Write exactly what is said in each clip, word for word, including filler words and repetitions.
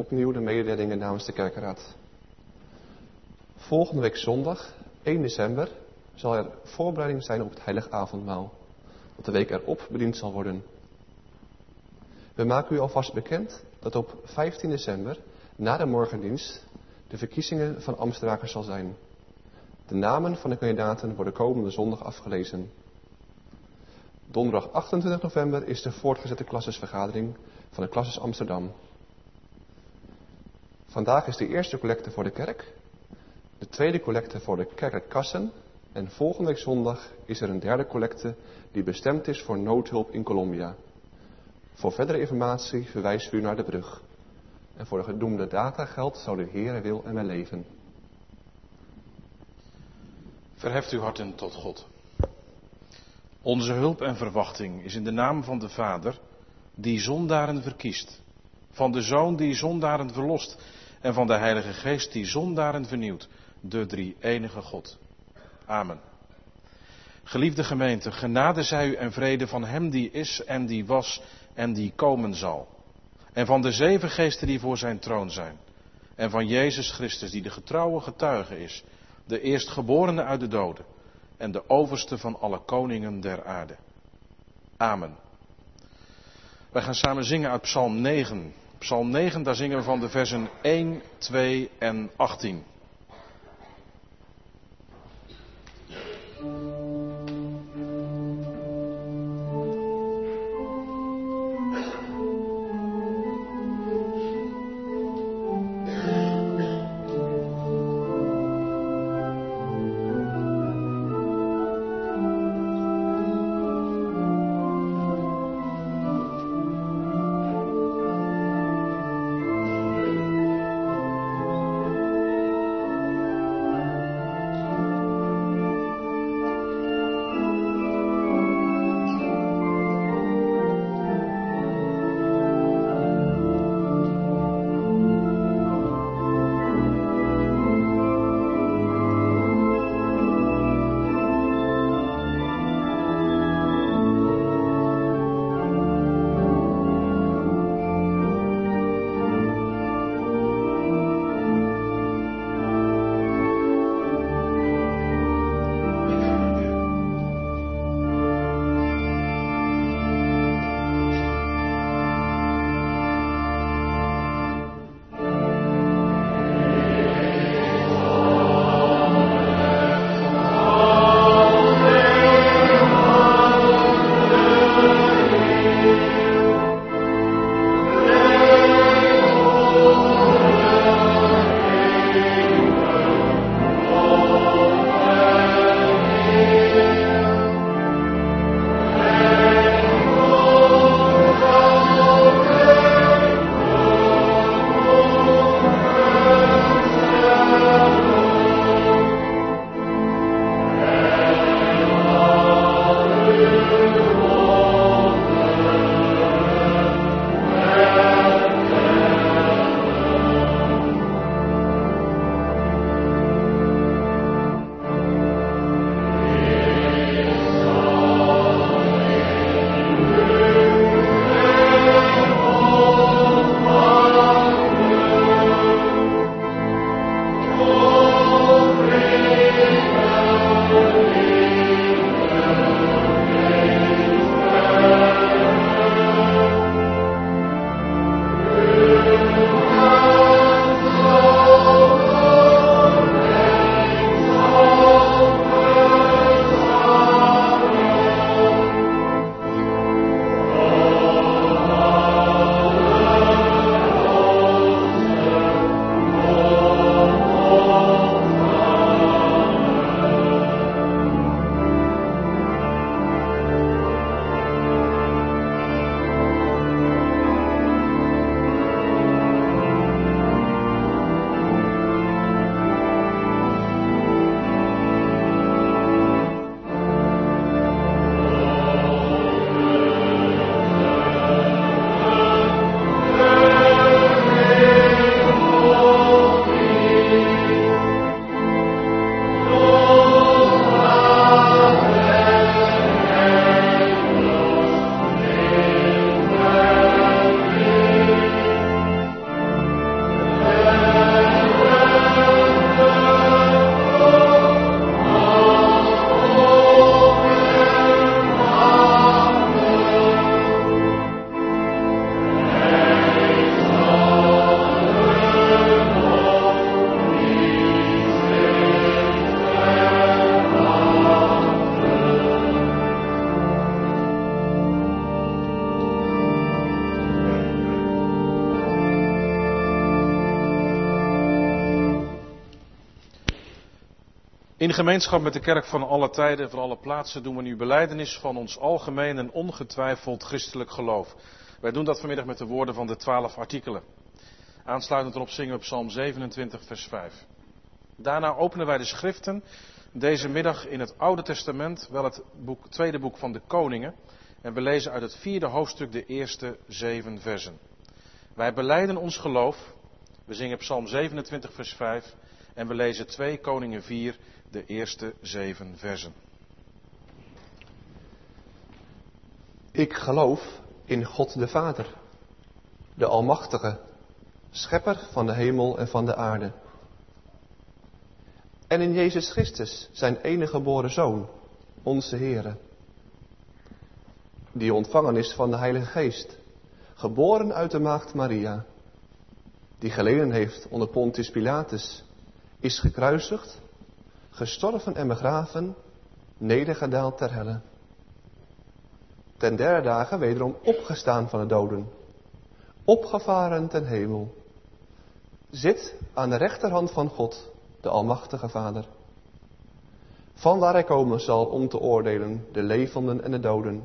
opnieuw de mededelingen namens de kerkenraad. Volgende week zondag, één december, zal er voorbereiding zijn op het heilig avondmaal, dat de week erop bediend zal worden. We maken u alvast bekend dat op vijftien december, na de morgendienst, de verkiezingen van ambtsdragers zal zijn. De namen van de kandidaten worden komende zondag afgelezen. Donderdag achtentwintig november is de voortgezette klassesvergadering van de Klasses Amsterdam. Vandaag is de eerste collecte voor de kerk, de tweede collecte voor de kerkelijke kassen en volgende week zondag is er een derde collecte die bestemd is voor noodhulp in Colombia. Voor verdere informatie verwijst u naar de brug. En voor de genoemde data geldt, zo de Heere wil en wij leven. Verheft uw harten tot God. Onze hulp en verwachting is in de naam van de Vader, die zondaren verkiest. Van de Zoon die zondaren verlost. En van de Heilige Geest die zondaren vernieuwt. De drie enige God. Amen. Geliefde gemeente, genade zij u en vrede van hem die is en die was en die komen zal. En van de zeven geesten die voor zijn troon zijn. En van Jezus Christus die de getrouwe getuige is. De eerstgeborene uit de doden. En de overste van alle koningen der aarde. Amen. Wij gaan samen zingen uit Psalm negen. Psalm negen, daar zingen we van de versen één, twee en achttien. In gemeenschap met de kerk van alle tijden en van alle plaatsen doen we nu belijdenis van ons algemeen en ongetwijfeld christelijk geloof. Wij doen dat vanmiddag met de woorden van de twaalf artikelen. Aansluitend erop zingen we Psalm zevenentwintig vers vijf. Daarna openen wij de schriften deze middag in het Oude Testament, wel het boek, tweede boek van de Koningen. En we lezen uit het vierde hoofdstuk de eerste zeven versen. Wij belijden ons geloof. We zingen Psalm zevenentwintig vers vijf en we lezen twee Koningen vier, de eerste zeven versen. Ik geloof in God de Vader, de Almachtige, Schepper van de hemel en van de aarde. En in Jezus Christus, zijn enige geboren Zoon, onze Heere, die ontvangen is van de Heilige Geest, geboren uit de maagd Maria, die geleden heeft onder Pontius Pilatus, is gekruisigd, gestorven en begraven, nedergedaald ter helle. Ten derde dagen wederom opgestaan van de doden, opgevaren ten hemel, zit aan de rechterhand van God, de Almachtige Vader. Vanwaar hij komen zal om te oordelen de levenden en de doden.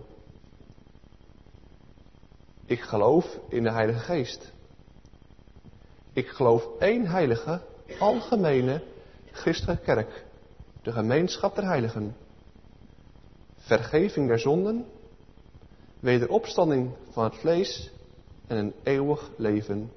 Ik geloof in de Heilige Geest. Ik geloof één heilige, algemene, christelijke kerk, de gemeenschap der heiligen, vergeving der zonden, wederopstanding van het vlees en een eeuwig leven.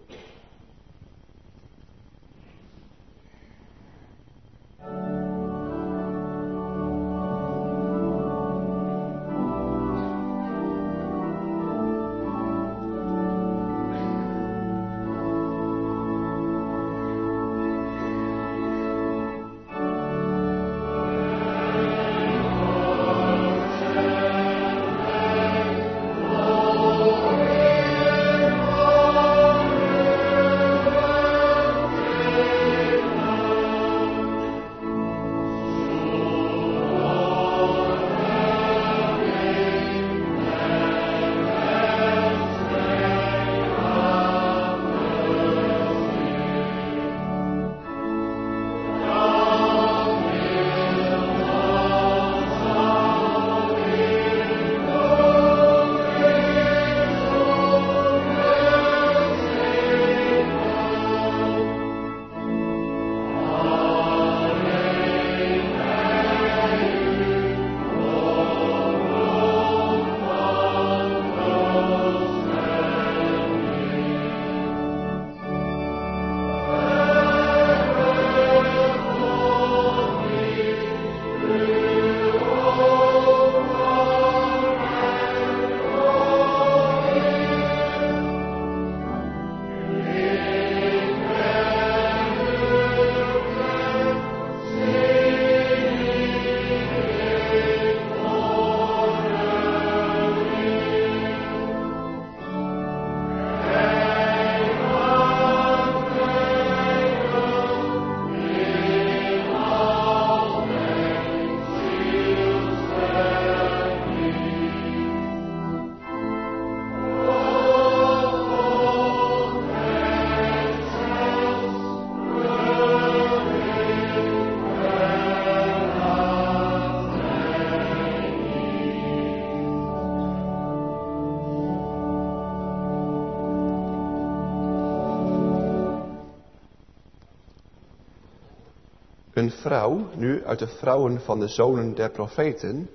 Een vrouw, nu uit de vrouwen van de zonen der profeten,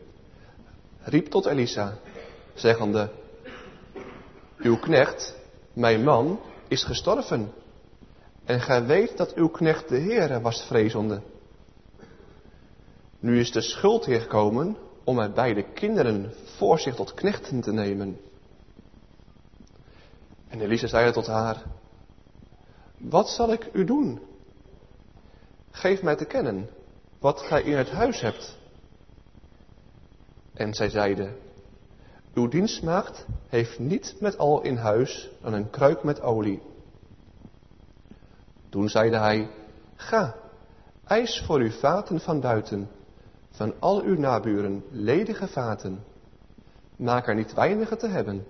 riep tot Elisa, zeggende: Uw knecht, mijn man, is gestorven. En gij weet dat uw knecht de Heere was vrezende. Nu is de schuldheer gekomen om mijn beide kinderen voor zich tot knechten te nemen. En Elisa zeide tot haar: Wat zal ik u doen? Geef mij te kennen wat gij in het huis hebt. En zij zeide: Uw dienstmaagd heeft niet met al in huis dan een kruik met olie. Toen zeide hij: Ga, eis voor uw vaten van buiten, van al uw naburen ledige vaten. Maak er niet weinige te hebben.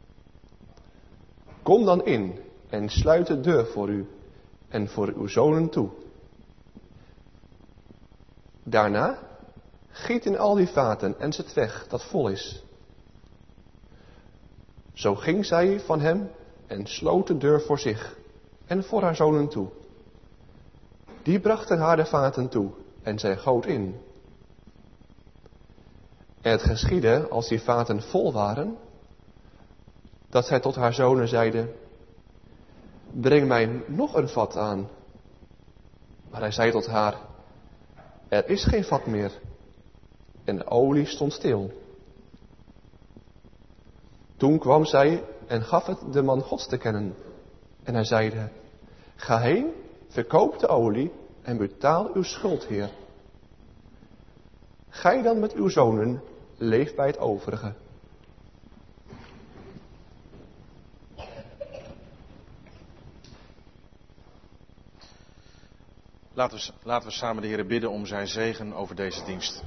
Kom dan in en sluit de deur voor u en voor uw zonen toe. Daarna, giet in al die vaten en zet weg dat vol is. Zo ging zij van hem en sloot de deur voor zich en voor haar zonen toe. Die brachten haar de vaten toe en zij goot in. En het geschiedde, als die vaten vol waren, dat zij tot haar zonen zeide: breng mij nog een vat aan. Maar hij zei tot haar: er is geen vat meer. En de olie stond stil. Toen kwam zij en gaf het de man Gods te kennen. En hij zeide: ga heen, verkoop de olie en betaal uw schuld, Heer. Gij dan met uw zonen, leef bij het overige. Laten we, laten we samen de Heer bidden om zijn zegen over deze dienst.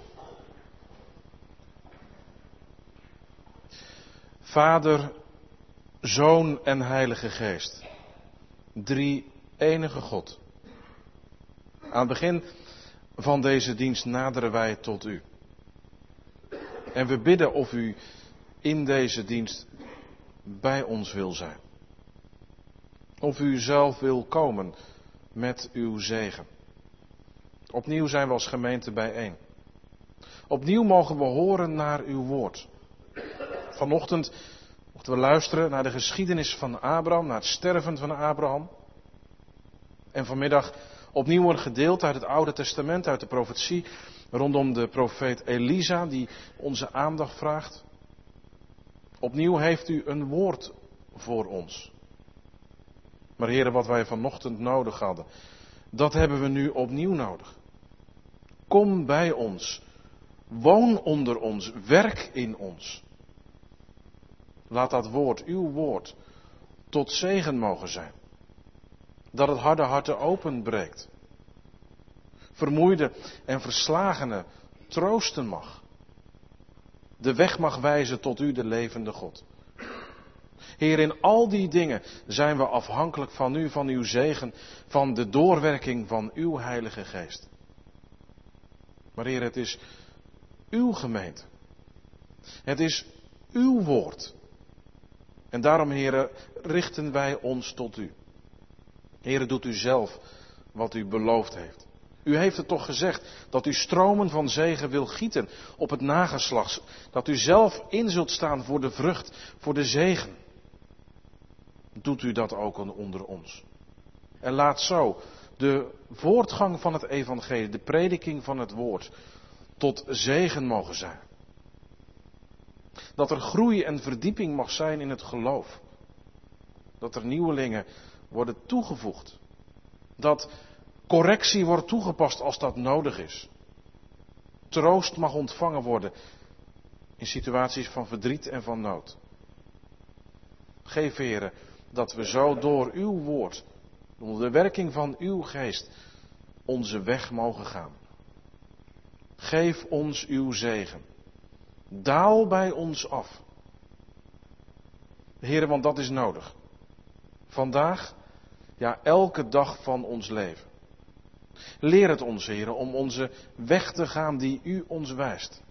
Vader, Zoon en Heilige Geest. Drie enige God. Aan het begin van deze dienst naderen wij tot u. En we bidden of u in deze dienst bij ons wil zijn. Of u zelf wil komen met uw zegen. Opnieuw zijn we als gemeente bijeen. Opnieuw mogen we horen naar uw woord. Vanochtend mochten we luisteren naar de geschiedenis van Abraham, naar het sterven van Abraham. En vanmiddag opnieuw een gedeelte uit het Oude Testament, uit de profetie, rondom de profeet Elisa, die onze aandacht vraagt. Opnieuw heeft u een woord voor ons. Maar heren, wat wij vanochtend nodig hadden, dat hebben we nu opnieuw nodig. Kom bij ons, woon onder ons, werk in ons. Laat dat woord, uw woord, tot zegen mogen zijn. Dat het harde harten openbreekt. Vermoeide en verslagenen troosten mag. De weg mag wijzen tot u, de levende God. Heer, in al die dingen zijn we afhankelijk van u, van uw zegen, van de doorwerking van uw Heilige Geest. Maar Heer, het is uw gemeente. Het is uw woord. En daarom, Heer, richten wij ons tot u. Heer, doet u zelf wat u beloofd heeft. U heeft het toch gezegd dat u stromen van zegen wil gieten op het nageslacht. Dat u zelf in zult staan voor de vrucht, voor de zegen. Doet u dat ook onder ons. En laat zo de voortgang van het evangelie, de prediking van het woord, tot zegen mogen zijn. Dat er groei en verdieping mag zijn in het geloof. Dat er nieuwelingen worden toegevoegd. Dat correctie wordt toegepast als dat nodig is. Troost mag ontvangen worden in situaties van verdriet en van nood. Geef, Heere, dat we zo door uw woord, door de werking van uw geest, onze weg mogen gaan. Geef ons uw zegen. Daal bij ons af. Heere, want dat is nodig. Vandaag, ja, elke dag van ons leven. Leer het ons, Heere, om onze weg te gaan die u ons wijst.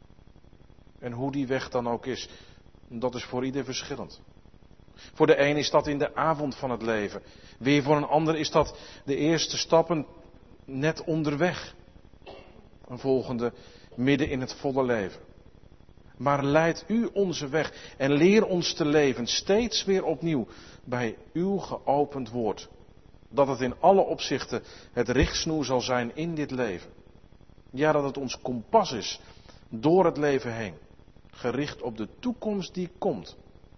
En hoe die weg dan ook is, dat is voor ieder verschillend. Voor de een is dat in de avond van het leven. Weer voor een ander is dat de eerste stappen net onderweg. Een volgende midden in het volle leven. Maar leid u onze weg en leer ons te leven steeds weer opnieuw bij uw geopend woord. Dat het in alle opzichten het richtsnoer zal zijn in dit leven. Ja, dat het ons kompas is door het leven heen. Gericht op de toekomst die komt.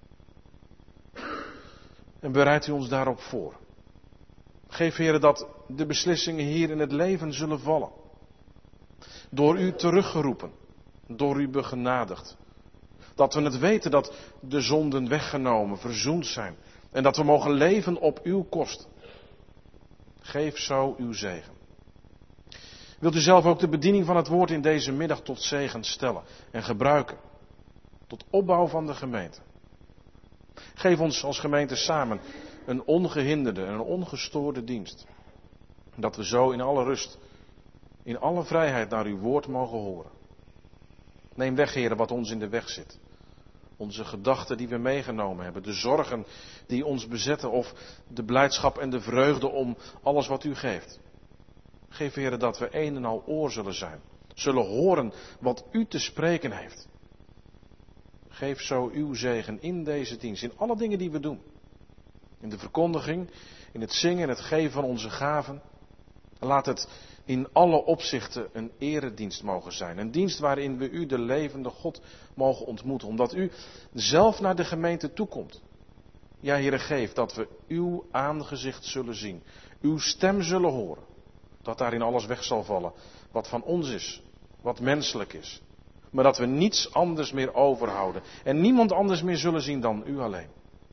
En bereidt u ons daarop voor. Geef, Heere, dat de beslissingen hier in het leven zullen vallen. Door u teruggeroepen. Door u begenadigd. Dat we het weten dat de zonden weggenomen, verzoend zijn. En dat we mogen leven op uw kosten. Geef zo uw zegen. Wilt u zelf ook de bediening van het woord in deze middag tot zegen stellen en gebruiken. Tot opbouw van de gemeente. Geef ons als gemeente samen een ongehinderde en een ongestoorde dienst. Dat we zo in alle rust in alle vrijheid naar uw woord mogen horen. Neem weg, Heere, wat ons in de weg zit. Onze gedachten die we meegenomen hebben, de zorgen die ons bezetten of de blijdschap en de vreugde om alles wat u geeft. Geef, Heere, dat we een en al oor zullen zijn, zullen horen wat u te spreken heeft. Geef zo uw zegen in deze dienst, in alle dingen die we doen. In de verkondiging, in het zingen en het geven van onze gaven. Laat het in alle opzichten een eredienst mogen zijn. Een dienst waarin we u, de levende God, mogen ontmoeten. Omdat u zelf naar de gemeente toekomt. Ja, Heere, geef dat we uw aangezicht zullen zien. Uw stem zullen horen. Dat daarin alles weg zal vallen wat van ons is. Wat menselijk is. Maar dat we niets anders meer overhouden. En niemand anders meer zullen zien dan u alleen.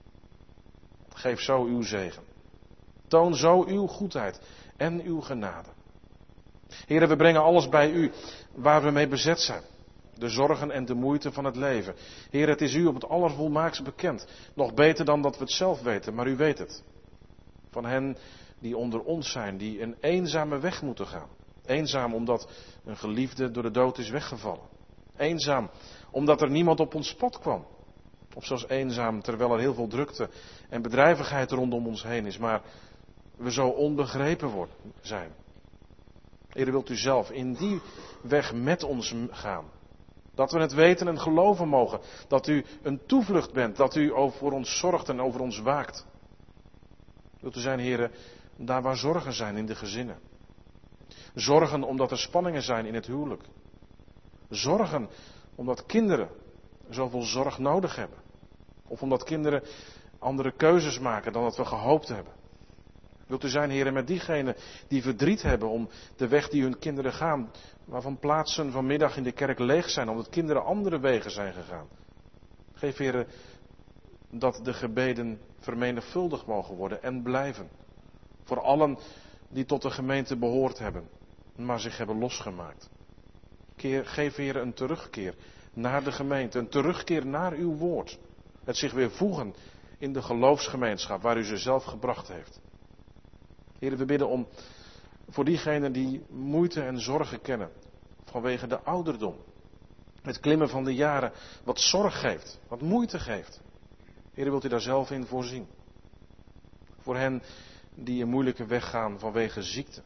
Geef zo uw zegen. Toon zo uw goedheid en uw genade. Heere, we brengen alles bij u waar we mee bezet zijn. De zorgen en de moeite van het leven. Heere, het is u op het allervolmaakst bekend. Nog beter dan dat we het zelf weten, maar u weet het. Van hen die onder ons zijn, die een eenzame weg moeten gaan. Eenzaam omdat een geliefde door de dood is weggevallen. Eenzaam omdat er niemand op ons pad kwam. Of zelfs eenzaam terwijl er heel veel drukte en bedrijvigheid rondom ons heen is. Maar we zo onbegrepen worden, zijn. Heer, wilt u zelf in die weg met ons gaan. Dat we het weten en geloven mogen. Dat u een toevlucht bent. Dat u voor ons zorgt en over ons waakt. Wilt u zijn, Heer, daar waar zorgen zijn in de gezinnen. Zorgen omdat er spanningen zijn in het huwelijk. Zorgen omdat kinderen zoveel zorg nodig hebben. Of omdat kinderen andere keuzes maken dan dat we gehoopt hebben. Wilt u zijn, Heer, met diegenen die verdriet hebben om de weg die hun kinderen gaan, waarvan plaatsen vanmiddag in de kerk leeg zijn, omdat kinderen andere wegen zijn gegaan. Geef, Heer, dat de gebeden vermenigvuldigd mogen worden en blijven. Voor allen die tot de gemeente behoord hebben, maar zich hebben losgemaakt. Keer, geef, Heer, een terugkeer naar de gemeente, een terugkeer naar uw woord. Het zich weer voegen in de geloofsgemeenschap waar u ze zelf gebracht heeft. Heer, we bidden om voor diegenen die moeite en zorgen kennen vanwege de ouderdom. Het klimmen van de jaren wat zorg geeft, wat moeite geeft. Heer, wilt u daar zelf in voorzien. Voor hen die een moeilijke weg gaan vanwege ziekte.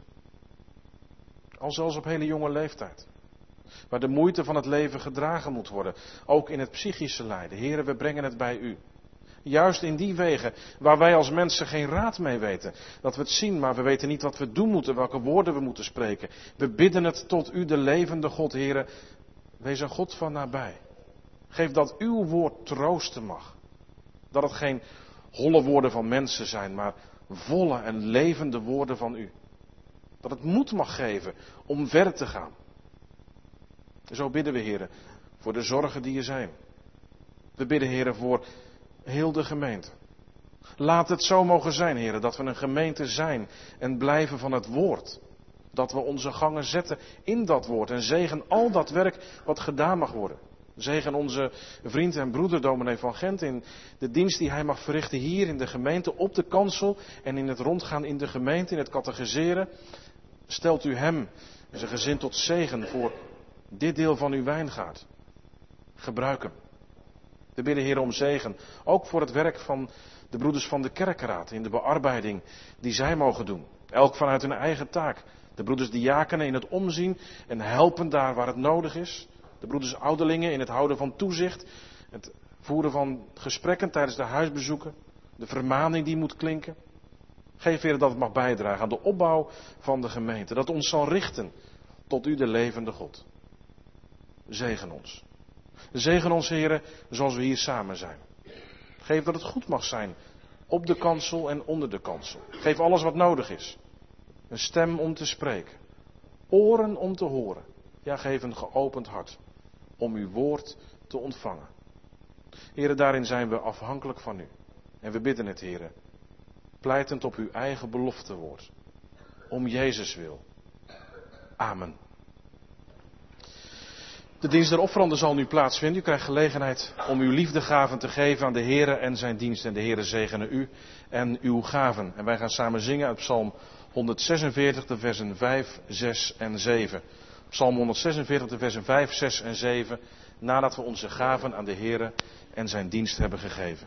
Al zelfs op hele jonge leeftijd. Waar de moeite van het leven gedragen moet worden. Ook in het psychische lijden. Heer, we brengen het bij u. Juist in die wegen waar wij als mensen geen raad mee weten. Dat we het zien, maar we weten niet wat we doen moeten, welke woorden we moeten spreken. We bidden het tot u, de levende God, Heere. Wees een God van nabij. Geef dat uw woord troosten mag. Dat het geen holle woorden van mensen zijn, maar volle en levende woorden van u. Dat het moed mag geven om verder te gaan. Zo bidden we, Heere, voor de zorgen die er zijn. We bidden, Heere, voor heel de gemeente. Laat het zo mogen zijn, Heere, dat we een gemeente zijn en blijven van het woord. Dat we onze gangen zetten in dat woord en zegen al dat werk wat gedaan mag worden. Zegen onze vriend en broeder dominee van Gent in de dienst die hij mag verrichten hier in de gemeente, op de kansel en in het rondgaan in de gemeente, in het catechiseren. Stelt u hem en zijn gezin tot zegen voor dit deel van uw wijngaard. Gebruik hem. We bidden, Heer, om zegen, ook voor het werk van de broeders van de kerkraad in de bearbeiding die zij mogen doen. Elk vanuit hun eigen taak. De broeders diakenen in het omzien en helpen daar waar het nodig is. De broeders ouderlingen in het houden van toezicht. Het voeren van gesprekken tijdens de huisbezoeken. De vermaning die moet klinken. Geef, Heer, dat het mag bijdragen aan de opbouw van de gemeente. Dat ons zal richten tot u, de levende God. Zegen ons. Zegen ons, Heer, zoals we hier samen zijn. Geef dat het goed mag zijn op de kansel en onder de kansel. Geef alles wat nodig is. Een stem om te spreken. Oren om te horen. Ja, geef een geopend hart om uw woord te ontvangen. Heere, daarin zijn we afhankelijk van u. En we bidden het, Heere, pleitend op uw eigen beloftewoord. Om Jezus wil. Amen. De dienst der offeranden zal nu plaatsvinden. U krijgt gelegenheid om uw liefdegaven te geven aan de Heere en zijn dienst. En de Heere zegene u en uw gaven. En wij gaan samen zingen uit Psalm honderdzesenveertig, de versen vijf, zes en zeven. Psalm honderdzesenveertig, de versen vijf, zes en zeven. Nadat we onze gaven aan de Heere en zijn dienst hebben gegeven.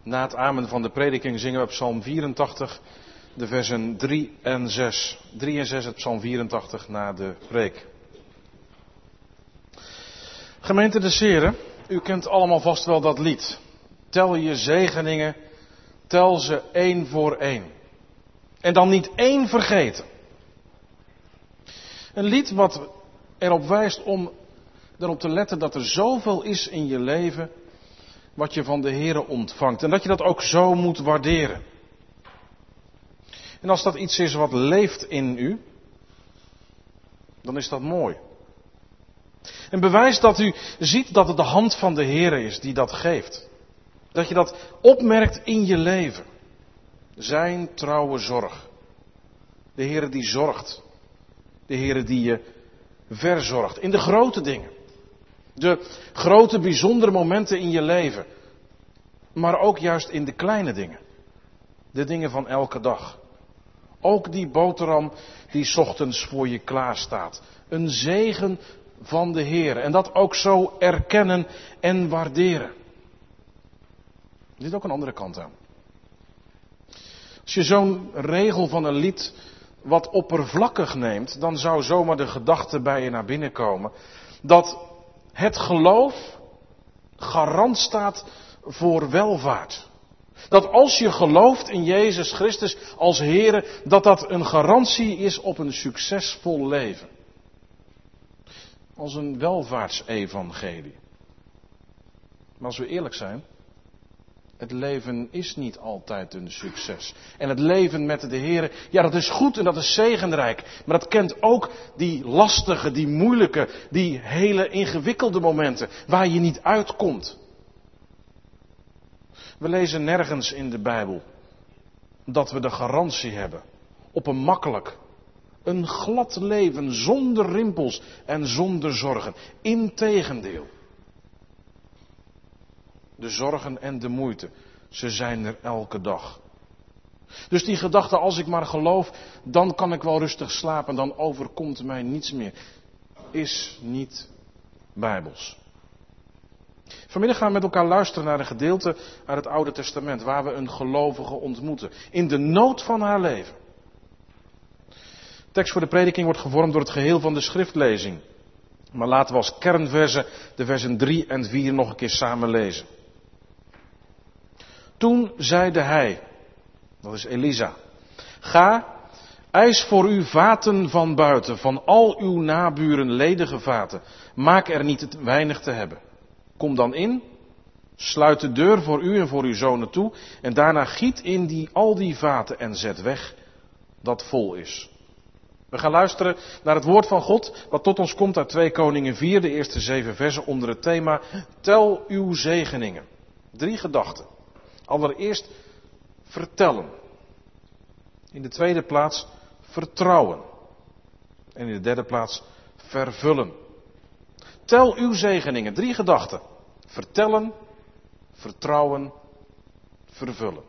Na het amen van de prediking zingen we Psalm vierentachtig, de versen drie en zes. drie en zes het Psalm vierentachtig na de preek. Gemeente des Heren, u kent allemaal vast wel dat lied. Tel je zegeningen, tel ze één voor één. En dan niet één vergeten. Een lied wat erop wijst om erop te letten dat er zoveel is in je leven wat je van de Heere ontvangt. En dat je dat ook zo moet waarderen. En als dat iets is wat leeft in u, dan is dat mooi. Een bewijs dat u ziet dat het de hand van de Heere is die dat geeft. Dat je dat opmerkt in je leven. Zijn trouwe zorg. De Heere die zorgt. De Heere die je verzorgt. In de grote dingen. De grote bijzondere momenten in je leven. Maar ook juist in de kleine dingen. De dingen van elke dag. Ook die boterham die 's ochtends voor je klaar staat. Een zegen van de Heer. En dat ook zo erkennen en waarderen. Er zit ook een andere kant aan. Als je zo'n regel van een lied wat oppervlakkig neemt, dan zou zomaar de gedachte bij je naar binnen komen dat het geloof garant staat voor welvaart. Dat als je gelooft in Jezus Christus als Heere, dat dat een garantie is op een succesvol leven. Als een welvaartsevangelie. Maar als we eerlijk zijn, het leven is niet altijd een succes. En het leven met de Heere, ja, dat is goed en dat is zegenrijk. Maar dat kent ook die lastige, die moeilijke, die hele ingewikkelde momenten waar je niet uitkomt. We lezen nergens in de Bijbel dat we de garantie hebben op een makkelijk, een glad leven zonder rimpels en zonder zorgen. Integendeel. De zorgen en de moeite, ze zijn er elke dag. Dus die gedachte, als ik maar geloof, dan kan ik wel rustig slapen, dan overkomt mij niets meer, is niet bijbels. Vanmiddag gaan we met elkaar luisteren naar een gedeelte uit het Oude Testament, waar we een gelovige ontmoeten, in de nood van haar leven. De tekst voor de prediking wordt gevormd door het geheel van de schriftlezing. Maar laten we als kernversen de versen drie en vier nog een keer samen lezen. Toen zeide hij, dat is Elisa, ga, eis voor u vaten van buiten, van al uw naburen ledige vaten. Maak er niet te weinig te hebben. Kom dan in, sluit de deur voor u en voor uw zonen toe en daarna giet in die, al die vaten en zet weg dat vol is. We gaan luisteren naar het woord van God, wat tot ons komt uit twee Koningen vier, de eerste zeven versen onder het thema Tel uw zegeningen. Drie gedachten. Allereerst vertellen. In de tweede plaats vertrouwen. En in de derde plaats vervullen. Tel uw zegeningen. Drie gedachten. Vertellen, vertrouwen, vervullen.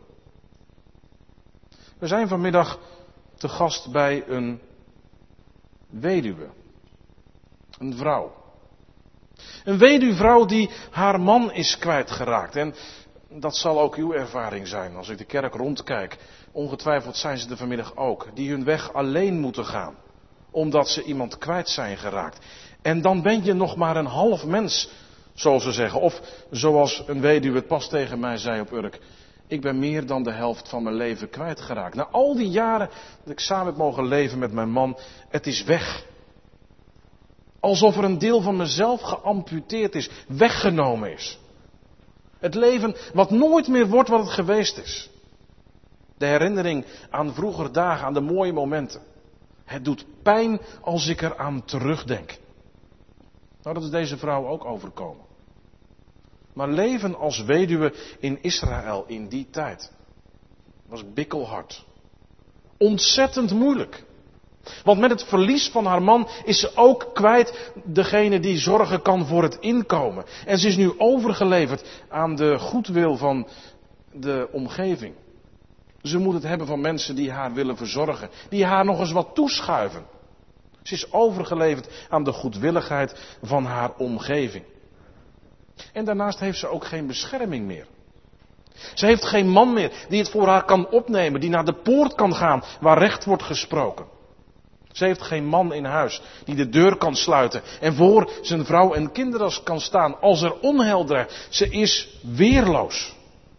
We zijn vanmiddag te gast bij een weduwe. Een vrouw. Een weduwvrouw die haar man is kwijtgeraakt. En dat zal ook uw ervaring zijn als ik de kerk rondkijk. Ongetwijfeld zijn ze er vanmiddag ook. Die hun weg alleen moeten gaan. Omdat ze iemand kwijt zijn geraakt. En dan ben je nog maar een half mens, zoals ze zeggen. Of zoals een weduwe het pas tegen mij zei op Urk. Ik ben meer dan de helft van mijn leven kwijtgeraakt. Na al die jaren dat ik samen heb mogen leven met mijn man, het is weg. Alsof er een deel van mezelf geamputeerd is, weggenomen is. Het leven wat nooit meer wordt wat het geweest is. De herinnering aan vroeger dagen, aan de mooie momenten. Het doet pijn als ik eraan terugdenk. Nou, dat is deze vrouw ook overkomen. Maar leven als weduwe in Israël in die tijd was bikkelhard. Ontzettend moeilijk. Want met het verlies van haar man is ze ook kwijt degene die zorgen kan voor het inkomen. En ze is nu overgeleverd aan de goedwil van de omgeving. Ze moet het hebben van mensen die haar willen verzorgen. Die haar nog eens wat toeschuiven. Ze is overgeleverd aan de goedwilligheid van haar omgeving. En daarnaast heeft ze ook geen bescherming meer. Ze heeft geen man meer die het voor haar kan opnemen, die naar de poort kan gaan waar recht wordt gesproken. Ze heeft geen man in huis die de deur kan sluiten en voor zijn vrouw en kinderen kan staan als er onheil dreigt. Ze is weerloos.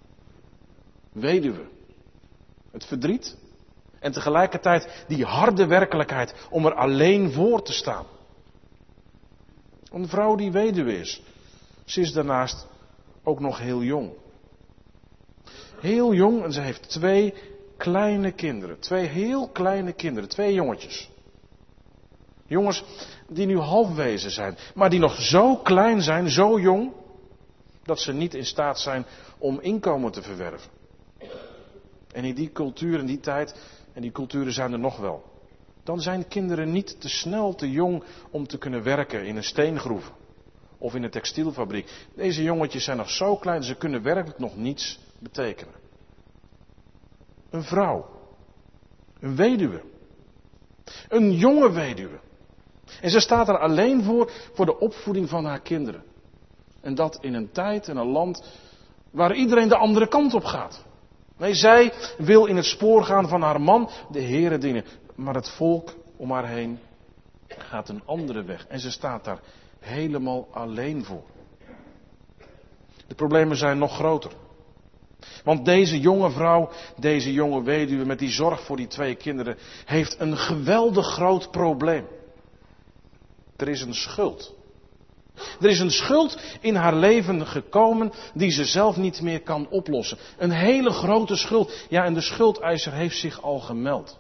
Weduwe. Het verdriet en tegelijkertijd die harde werkelijkheid om er alleen voor te staan. Een vrouw die weduwe is, ze is daarnaast ook nog heel jong. Heel jong en ze heeft twee kleine kinderen. Twee heel kleine kinderen, twee jongetjes. Jongens die nu halfwezen zijn, maar die nog zo klein zijn, zo jong, dat ze niet in staat zijn om inkomen te verwerven. En in die cultuur, in die tijd, en die culturen zijn er nog wel, dan zijn kinderen niet te snel te jong om te kunnen werken in een steengroef of in een textielfabriek. Deze jongetjes zijn nog zo klein, ze kunnen werkelijk nog niets betekenen. Een vrouw, een weduwe, een jonge weduwe. En ze staat er alleen voor, voor de opvoeding van haar kinderen. En dat in een tijd en een land waar iedereen de andere kant op gaat. Nee, zij wil in het spoor gaan van haar man, de Heere dienen. Maar het volk om haar heen gaat een andere weg. En ze staat daar helemaal alleen voor. De problemen zijn nog groter. Want deze jonge vrouw, deze jonge weduwe met die zorg voor die twee kinderen, heeft een geweldig groot probleem. Er is een schuld. Er is een schuld in haar leven gekomen die ze zelf niet meer kan oplossen. Een hele grote schuld. Ja, en de schuldeiser heeft zich al gemeld.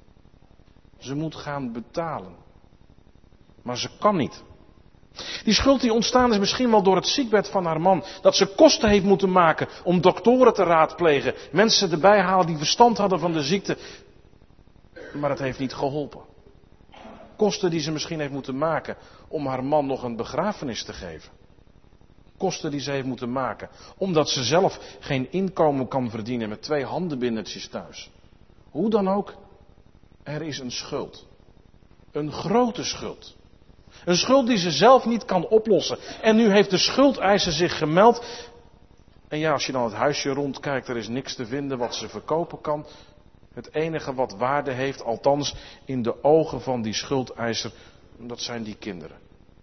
Ze moet gaan betalen. Maar ze kan niet. Die schuld die ontstaan is misschien wel door het ziekbed van haar man. Dat ze kosten heeft moeten maken om doktoren te raadplegen. Mensen erbij halen die verstand hadden van de ziekte. Maar het heeft niet geholpen. Kosten die ze misschien heeft moeten maken om haar man nog een begrafenis te geven. Kosten die ze heeft moeten maken omdat ze zelf geen inkomen kan verdienen met twee handenbindertjes thuis. Hoe dan ook, er is een schuld. Een grote schuld. Een schuld die ze zelf niet kan oplossen. En nu heeft de schuldeiser zich gemeld. En ja, als je dan het huisje rondkijkt, er is niks te vinden wat ze verkopen kan. Het enige wat waarde heeft, althans in de ogen van die schuldeiser, dat zijn die kinderen.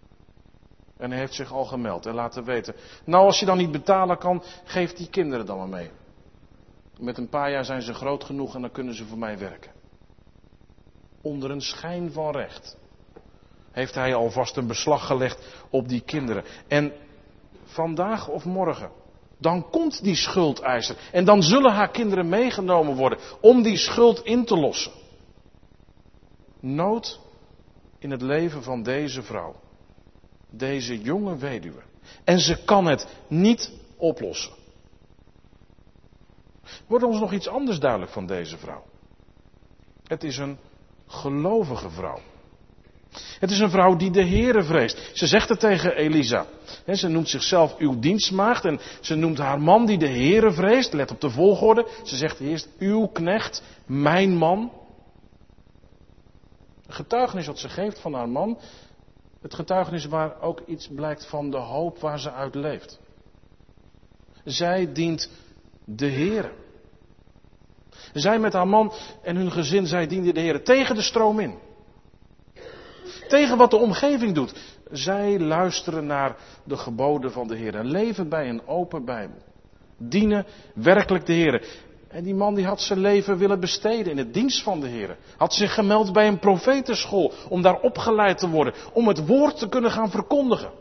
En hij heeft zich al gemeld en laten weten. Nou, als je dan niet betalen kan, geef die kinderen dan maar mee. Met een paar jaar zijn ze groot genoeg en dan kunnen ze voor mij werken. Onder een schijn van recht heeft hij alvast een beslag gelegd op die kinderen. En vandaag of morgen, dan komt die schuldeiser. En dan zullen haar kinderen meegenomen worden om die schuld in te lossen. Nood in het leven van deze vrouw. Deze jonge weduwe. En ze kan het niet oplossen. Wordt ons nog iets anders duidelijk van deze vrouw. Het is een gelovige vrouw. Het is een vrouw die de Heere vreest. Ze zegt het tegen Elisa. Ze noemt zichzelf uw dienstmaagd en ze noemt haar man die de Heere vreest. Let op de volgorde. Ze zegt eerst uw knecht, mijn man. Het getuigenis wat ze geeft van haar man. Het getuigenis waar ook iets blijkt van de hoop waar ze uit leeft. Zij dient de Heere. Zij met haar man en hun gezin, zij dienen de Heere tegen de stroom in. Tegen wat de omgeving doet. Zij luisteren naar de geboden van de Heer. En leven bij een open Bijbel. Dienen werkelijk de Heer. En die man die had zijn leven willen besteden in het dienst van de Heer. Had zich gemeld bij een profetenschool. Om daar opgeleid te worden. Om het woord te kunnen gaan verkondigen.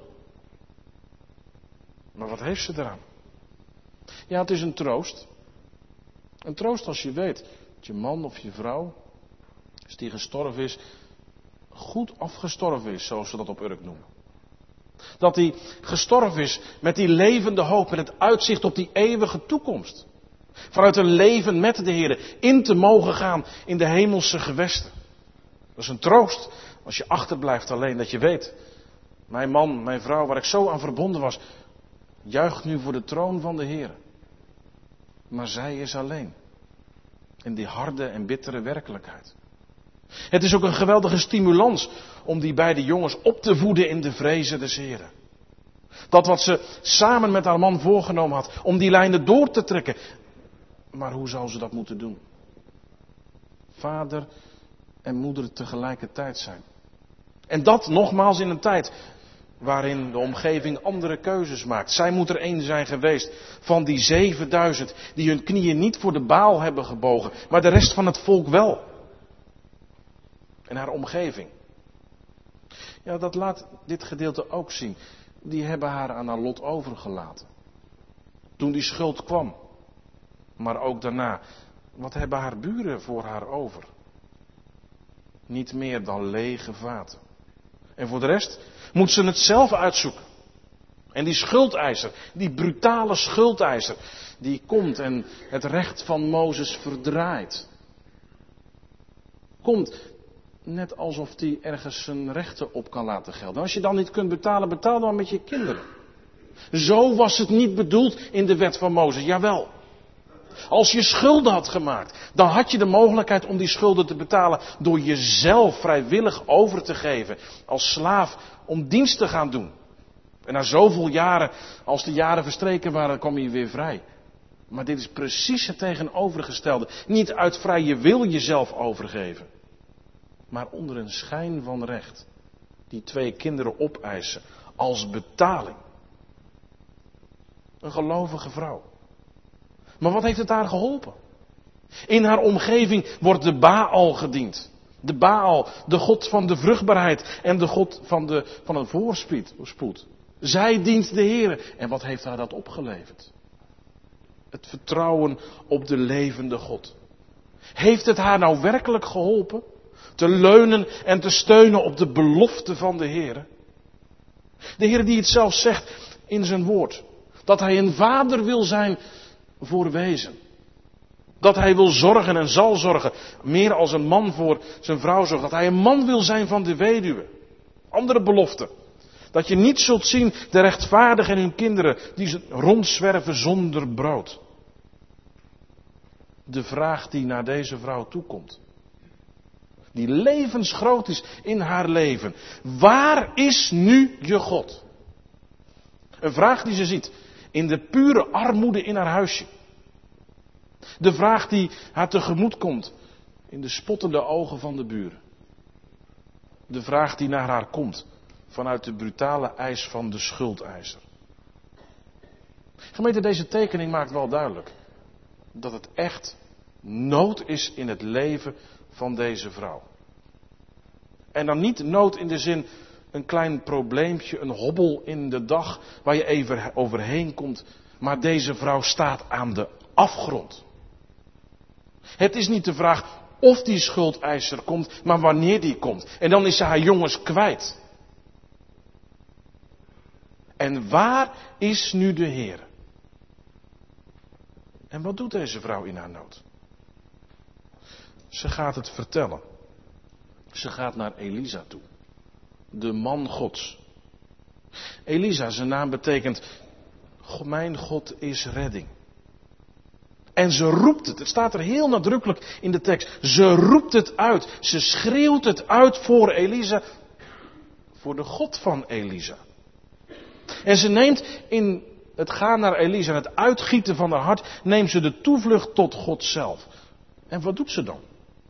Maar wat heeft ze eraan? Ja, het is een troost. Een troost als je weet dat je man of je vrouw, als die gestorven is, goed afgestorven is, zoals ze dat op Urk noemen. Dat hij gestorven is met die levende hoop, met het uitzicht op die eeuwige toekomst. Vanuit een leven met de Heer in te mogen gaan in de hemelse gewesten. Dat is een troost als je achterblijft alleen, dat je weet, mijn man, mijn vrouw, waar ik zo aan verbonden was, juicht nu voor de troon van de Heer. Maar zij is alleen. In die harde en bittere werkelijkheid. Het is ook een geweldige stimulans om die beide jongens op te voeden in de vrezen des Heren. Dat wat ze samen met haar man voorgenomen had, om die lijnen door te trekken. Maar hoe zou ze dat moeten doen? Vader en moeder tegelijkertijd zijn. En dat nogmaals in een tijd waarin de omgeving andere keuzes maakt. Zij moet er één zijn geweest van die zevenduizend die hun knieën niet voor de Baal hebben gebogen, maar de rest van het volk wel. En haar omgeving. Ja, dat laat dit gedeelte ook zien. Die hebben haar aan haar lot overgelaten. Toen die schuld kwam. Maar ook daarna. Wat hebben haar buren voor haar over? Niet meer dan lege vaten. En voor de rest moet ze het zelf uitzoeken. En die schuldeiser, die brutale schuldeiser, die komt en het recht van Mozes verdraait. Komt net alsof hij ergens zijn rechten op kan laten gelden. Als je dan niet kunt betalen, betaal dan met je kinderen. Zo was het niet bedoeld in de wet van Mozes, jawel. Als je schulden had gemaakt, dan had je de mogelijkheid om die schulden te betalen door jezelf vrijwillig over te geven als slaaf om dienst te gaan doen. En na zoveel jaren, als de jaren verstreken waren, kwam je weer vrij. Maar dit is precies het tegenovergestelde. Niet uit vrije wil jezelf overgeven, maar onder een schijn van recht. Die twee kinderen opeisen als betaling. Een gelovige vrouw. Maar wat heeft het haar geholpen? In haar omgeving wordt de Baal gediend. De Baal, de god van de vruchtbaarheid en de god van, de, van een voorspoed. Zij dient de Heer. En wat heeft haar dat opgeleverd? Het vertrouwen op de levende God. Heeft het haar nou werkelijk geholpen? Te leunen en te steunen op de belofte van de Heer. De Heer die het zelf zegt in zijn woord. Dat hij een vader wil zijn voor wezen. Dat hij wil zorgen en zal zorgen. Meer als een man voor zijn vrouw zorgt. Dat hij een man wil zijn van de weduwe. Andere beloften. Dat je niet zult zien de rechtvaardigen en hun kinderen die rondzwerven zonder brood. De vraag die naar deze vrouw toekomt. Die levensgroot is in haar leven. Waar is nu je God? Een vraag die ze ziet in de pure armoede in haar huisje. De vraag die haar tegemoet komt in de spottende ogen van de buren. De vraag die naar haar komt vanuit de brutale eis van de schuldeiser. Gemeente, deze tekening maakt wel duidelijk dat het echt nood is in het leven van deze vrouw. En dan niet nood in de zin een klein probleempje, een hobbel in de dag waar je even overheen komt. Maar deze vrouw staat aan de afgrond. Het is niet de vraag of die schuldeiser komt, maar wanneer die komt. En dan is ze haar jongens kwijt. En waar is nu de Heer? En wat doet deze vrouw in haar nood? Ze gaat het vertellen. Ze gaat naar Elisa toe. De man Gods. Elisa, zijn naam betekent, mijn God is redding. En ze roept het, het staat er heel nadrukkelijk in de tekst. Ze roept het uit, ze schreeuwt het uit voor Elisa, voor de God van Elisa. En ze neemt in het gaan naar Elisa, het uitgieten van haar hart, neemt ze de toevlucht tot God zelf. En wat doet ze dan?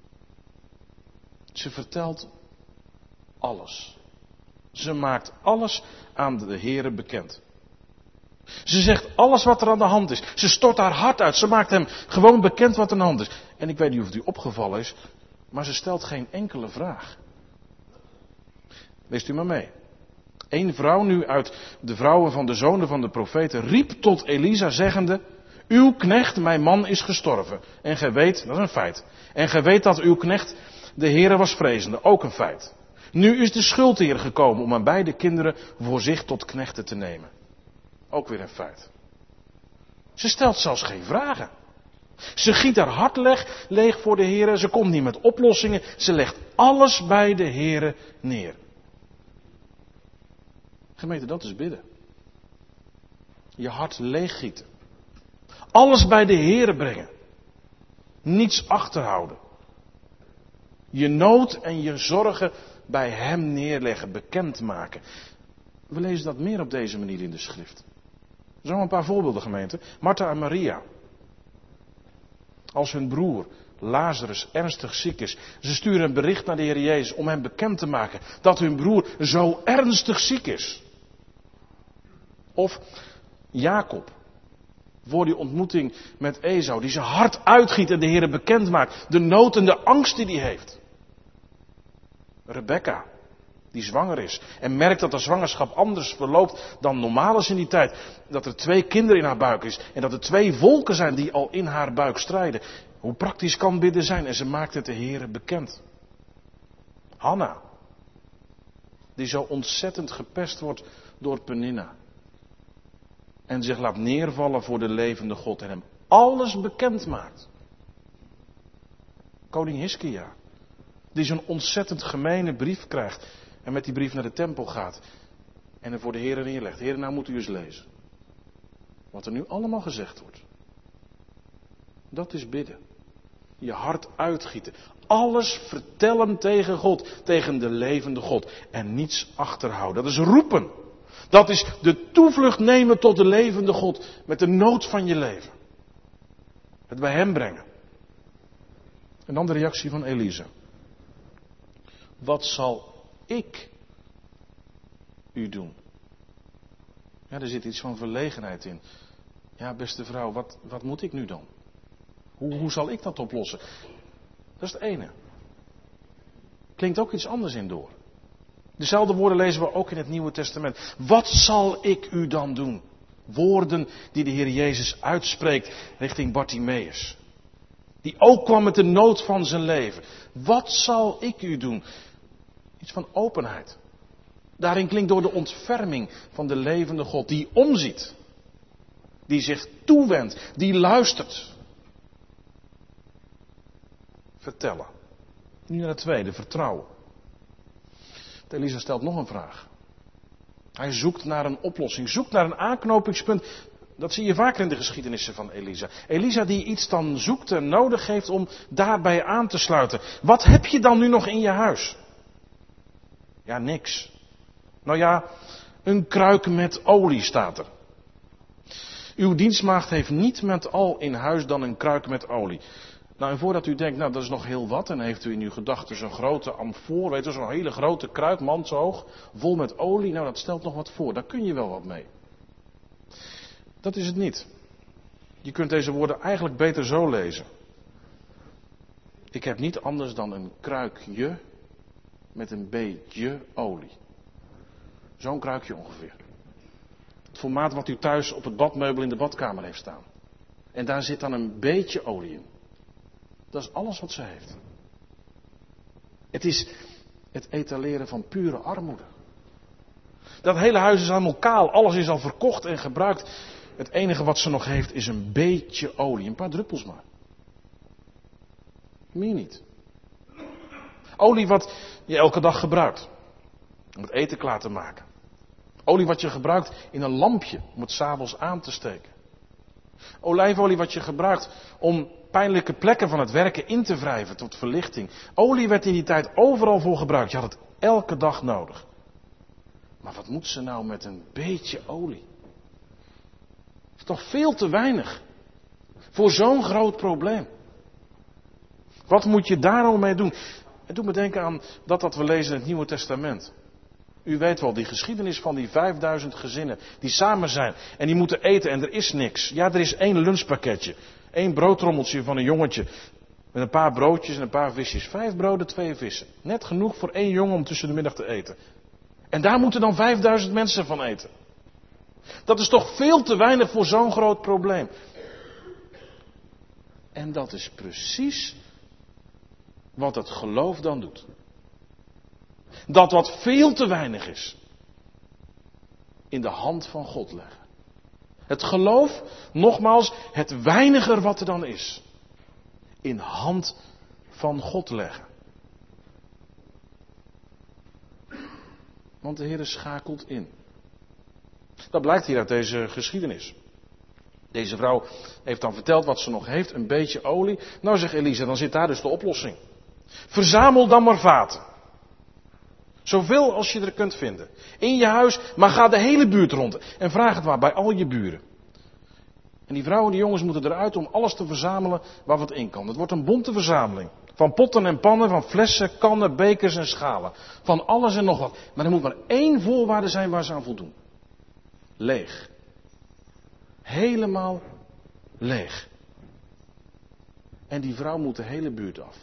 Ze vertelt alles. Ze maakt alles aan de Heere bekend. Ze zegt alles wat er aan de hand is. Ze stort haar hart uit. Ze maakt hem gewoon bekend wat er aan de hand is. En ik weet niet of het u opgevallen is, maar ze stelt geen enkele vraag. Leest u maar mee. Eén vrouw nu uit de vrouwen van de zonen van de profeten riep tot Elisa zeggende, uw knecht, mijn man, is gestorven. En gij weet, dat is een feit. En gij weet dat uw knecht de Heere was vrezende, ook een feit. Nu is de schuldheer gekomen om aan beide kinderen voor zich tot knechten te nemen. Ook weer een feit. Ze stelt zelfs geen vragen. Ze giet haar hart leeg, leeg voor de Heere. Ze komt niet met oplossingen. Ze legt alles bij de Heere neer. Gemeente, dat is bidden. Je hart leeggieten. Alles bij de Heere brengen. Niets achterhouden. Je nood en je zorgen bij hem neerleggen, bekendmaken. We lezen dat meer op deze manier in de schrift. Zo een paar voorbeelden, gemeente. Martha en Maria. Als hun broer Lazarus ernstig ziek is. Ze sturen een bericht naar de Heer Jezus om hem bekend te maken dat hun broer zo ernstig ziek is. Of Jacob. Voor die ontmoeting met Esau. Die zijn hart uitgiet en de Heer bekend maakt. De nood en de angst die hij heeft. Rebecca. Die zwanger is. En merkt dat de zwangerschap anders verloopt dan normaal is in die tijd. Dat er twee kinderen in haar buik is. En dat er twee volken zijn die al in haar buik strijden. Hoe praktisch kan bidden zijn? En ze maakt het de Heer bekend. Hanna. Die zo ontzettend gepest wordt door Penina. En zich laat neervallen voor de levende God. En hem alles bekend maakt. Koning Hiskia. Die zo'n ontzettend gemene brief krijgt. En met die brief naar de tempel gaat. En er voor de Heer neerlegt. Heer, nou moet u eens lezen. Wat er nu allemaal gezegd wordt. Dat is bidden. Je hart uitgieten. Alles vertellen tegen God. Tegen de levende God. En niets achterhouden. Dat is roepen. Dat is de toevlucht nemen tot de levende God. Met de nood van je leven. Het bij hem brengen. En dan de reactie van Elisa. Wat zal ik u doen? Ja, er zit iets van verlegenheid in. Ja, beste vrouw, wat, wat moet ik nu dan? Hoe, hoe zal ik dat oplossen? Dat is het ene. Klinkt ook iets anders in door. Dezelfde woorden lezen we ook in het Nieuwe Testament. Wat zal ik u dan doen? Woorden die de Heer Jezus uitspreekt richting Bartimeus. Die ook kwam met de nood van zijn leven. Wat zal ik u doen? Iets van openheid. Daarin klinkt door de ontferming van de levende God. Die omziet. Die zich toewendt. Die luistert. Vertellen. Nu naar het tweede, vertrouwen. Elisa stelt nog een vraag. Hij zoekt naar een oplossing. Zoekt naar een aanknopingspunt. Dat zie je vaker in de geschiedenissen van Elisa. Elisa die iets dan zoekt en nodig heeft om daarbij aan te sluiten. Wat heb je dan nu nog in je huis? Ja, niks. Nou ja, een kruik met olie staat er. Uw dienstmaagd heeft niet met al in huis dan een kruik met olie. Nou, en voordat u denkt, nou dat is nog heel wat, en heeft u in uw gedachten zo'n grote amfoor, weet u, zo'n hele grote kruik, manshoog, vol met olie, nou dat stelt nog wat voor, daar kun je wel wat mee. Dat is het niet. Je kunt deze woorden eigenlijk beter zo lezen. Ik heb niet anders dan een kruikje met een beetje olie. Zo'n kruikje ongeveer. Het formaat wat u thuis op het badmeubel in de badkamer heeft staan. En daar zit dan een beetje olie in. Dat is alles wat ze heeft. Het is het etaleren van pure armoede. Dat hele huis is allemaal kaal. Alles is al verkocht en gebruikt. Het enige wat ze nog heeft is een beetje olie. Een paar druppels maar. Meer niet. Olie wat je elke dag gebruikt. Om het eten klaar te maken. Olie wat je gebruikt in een lampje. Om het 's avonds aan te steken. Olijfolie wat je gebruikt om pijnlijke plekken van het werken in te wrijven tot verlichting. Olie werd in die tijd overal voor gebruikt. Je had het elke dag nodig. Maar wat moet ze nou met een beetje olie? Dat is toch veel te weinig. Voor zo'n groot probleem. Wat moet je daar nou mee doen? Het doet me denken aan dat wat we lezen in het Nieuwe Testament. U weet wel, die geschiedenis van die vijfduizend gezinnen die samen zijn en die moeten eten en er is niks. Ja, er is één lunchpakketje. Eén broodtrommeltje van een jongetje met een paar broodjes en een paar visjes. Vijf broden, twee vissen. Net genoeg voor één jongen om tussen de middag te eten. En daar moeten dan vijfduizend mensen van eten. Dat is toch veel te weinig voor zo'n groot probleem. En dat is precies wat het geloof dan doet. Dat wat veel te weinig is, in de hand van God leggen. Het geloof, nogmaals, het weiniger wat er dan is, in hand van God leggen. Want de Heer schakelt in. Dat blijkt hier uit deze geschiedenis. Deze vrouw heeft dan verteld wat ze nog heeft, een beetje olie. Nou, zegt Elisa, dan zit daar dus de oplossing. Verzamel dan maar vaten. Zoveel als je er kunt vinden. In je huis, maar ga de hele buurt rond. En vraag het maar bij al je buren. En die vrouwen en die jongens moeten eruit om alles te verzamelen waar wat in kan. Het wordt een bonte verzameling. Van potten en pannen, van flessen, kannen, bekers en schalen. Van alles en nog wat. Maar er moet maar één voorwaarde zijn waar ze aan voldoen. Leeg. Helemaal leeg. En die vrouw moet de hele buurt af.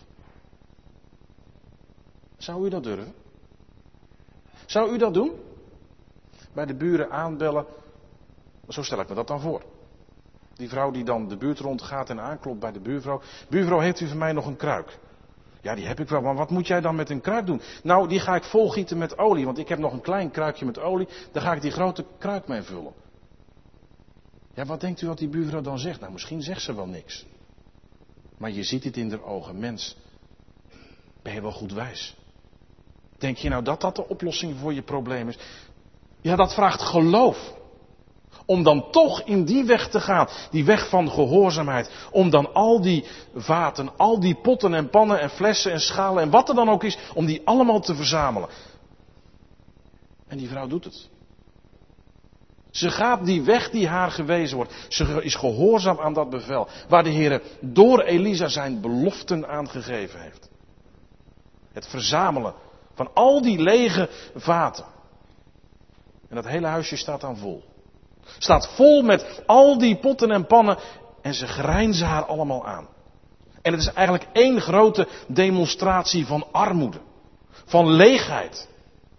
Zou u dat durven? Zou u dat doen? Bij de buren aanbellen. Zo stel ik me dat dan voor. Die vrouw die dan de buurt rondgaat en aanklopt bij de buurvrouw. Buurvrouw, heeft u voor mij nog een kruik? Ja, die heb ik wel, maar wat moet jij dan met een kruik doen? Nou, die ga ik volgieten met olie, want ik heb nog een klein kruikje met olie. Daar ga ik die grote kruik mee vullen. Ja, wat denkt u wat die buurvrouw dan zegt? Nou, misschien zegt ze wel niks. Maar je ziet het in haar ogen. Mens, ben je wel goed wijs? Denk je nou dat dat de oplossing voor je probleem is? Ja, dat vraagt geloof. Om dan toch in die weg te gaan. Die weg van gehoorzaamheid. Om dan al die vaten, al die potten en pannen en flessen en schalen en wat er dan ook is. Om die allemaal te verzamelen. En die vrouw doet het. Ze gaat die weg die haar gewezen wordt. Ze is gehoorzaam aan dat bevel. Waar de Heer door Elisa zijn beloften aangegeven heeft. Het verzamelen van al die lege vaten. En dat hele huisje staat dan vol. Staat vol met al die potten en pannen. En ze grijnzen haar allemaal aan. En het is eigenlijk één grote demonstratie van armoede. Van leegheid.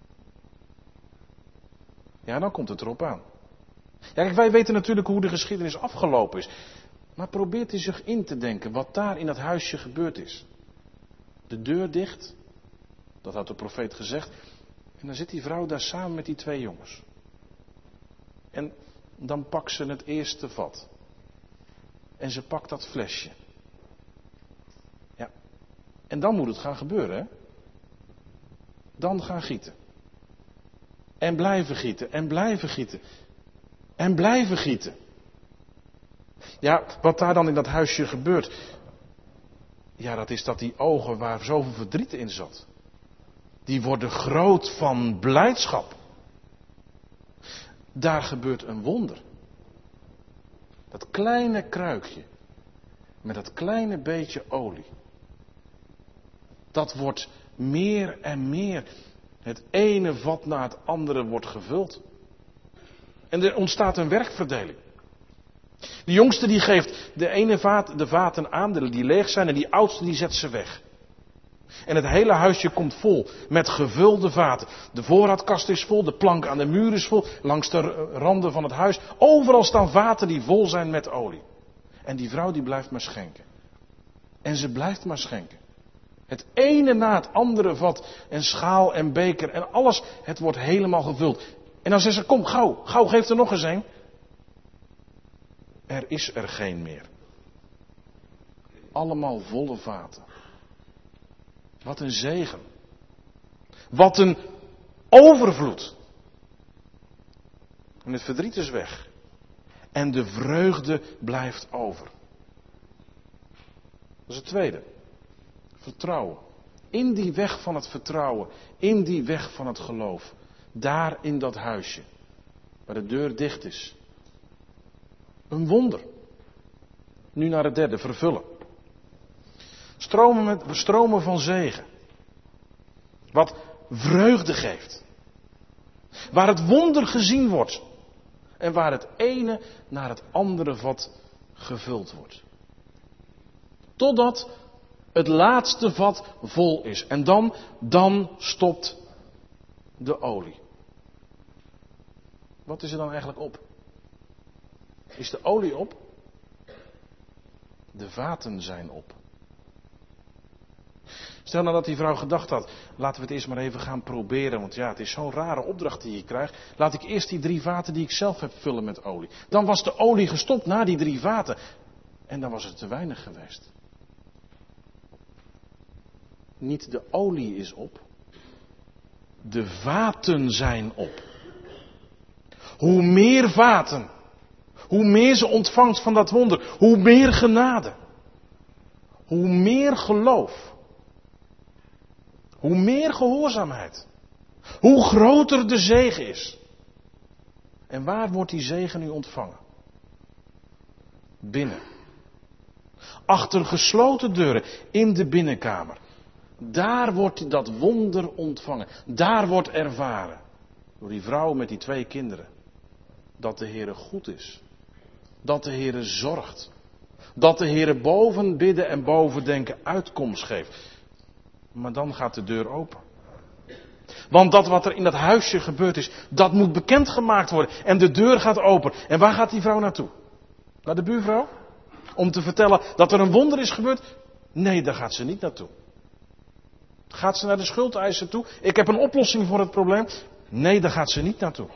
Ja, dan komt het erop aan. Ja, kijk, wij weten natuurlijk hoe de geschiedenis afgelopen is. Maar probeert u zich in te denken wat daar in dat huisje gebeurd is. De deur dicht. Dat had de profeet gezegd. En dan zit die vrouw daar samen met die twee jongens. En dan pakt ze het eerste vat. En ze pakt dat flesje. Ja. En dan moet het gaan gebeuren, hè. Dan gaan gieten. En blijven gieten. En blijven gieten. En blijven gieten. Ja, wat daar dan in dat huisje gebeurt. Ja, dat is dat die ogen waar zoveel verdriet in zat. Die worden groot van blijdschap. Daar gebeurt een wonder. Dat kleine kruikje. Met dat kleine beetje olie. Dat wordt meer en meer. Het ene vat na het andere wordt gevuld. En er ontstaat een werkverdeling. De jongste die geeft de ene vaat, de vaten aan, die leeg zijn, en die oudste die zet ze weg. En het hele huisje komt vol met gevulde vaten. De voorraadkast is vol, de plank aan de muur is vol, langs de randen van het huis. Overal staan vaten die vol zijn met olie. En die vrouw die blijft maar schenken. En ze blijft maar schenken. Het ene na het andere vat en schaal en beker en alles, het wordt helemaal gevuld. En dan zegt ze, kom gauw, gauw geef er nog eens een. Er is er geen meer. Allemaal volle vaten. Wat een zegen. Wat een overvloed. En het verdriet is weg. En de vreugde blijft over. Dat is het tweede. Vertrouwen. In die weg van het vertrouwen. In die weg van het geloof. Daar in dat huisje. Waar de deur dicht is. Een wonder. Nu naar het derde, vervullen. Stromen, met, stromen van zegen. Wat vreugde geeft. Waar het wonder gezien wordt. En waar het ene naar het andere vat gevuld wordt. Totdat het laatste vat vol is. En dan, dan stopt de olie. Wat is er dan eigenlijk op? Is de olie op? De vaten zijn op. Stel nou dat die vrouw gedacht had, laten we het eerst maar even gaan proberen, want ja, het is zo'n rare opdracht die je krijgt. Laat ik eerst die drie vaten die ik zelf heb vullen met olie. Dan was de olie gestopt na die drie vaten. En dan was het te weinig geweest. Niet de olie is op. De vaten zijn op. Hoe meer vaten, hoe meer ze ontvangt van dat wonder, hoe meer genade. Hoe meer geloof. Hoe meer gehoorzaamheid. Hoe groter de zegen is. En waar wordt die zegen nu ontvangen? Binnen. Achter gesloten deuren, in de binnenkamer. Daar wordt dat wonder ontvangen. Daar wordt ervaren. Door die vrouw met die twee kinderen. Dat de Heere goed is. Dat de Heere zorgt. Dat de Heere boven bidden en boven denken uitkomst geeft. Maar dan gaat de deur open. Want dat wat er in dat huisje gebeurd is, dat moet bekendgemaakt worden. En de deur gaat open. En waar gaat die vrouw naartoe? Naar de buurvrouw? Om te vertellen dat er een wonder is gebeurd? Nee, daar gaat ze niet naartoe. Gaat ze naar de schuldeiser toe? Ik heb een oplossing voor het probleem. Nee, daar gaat ze niet naartoe.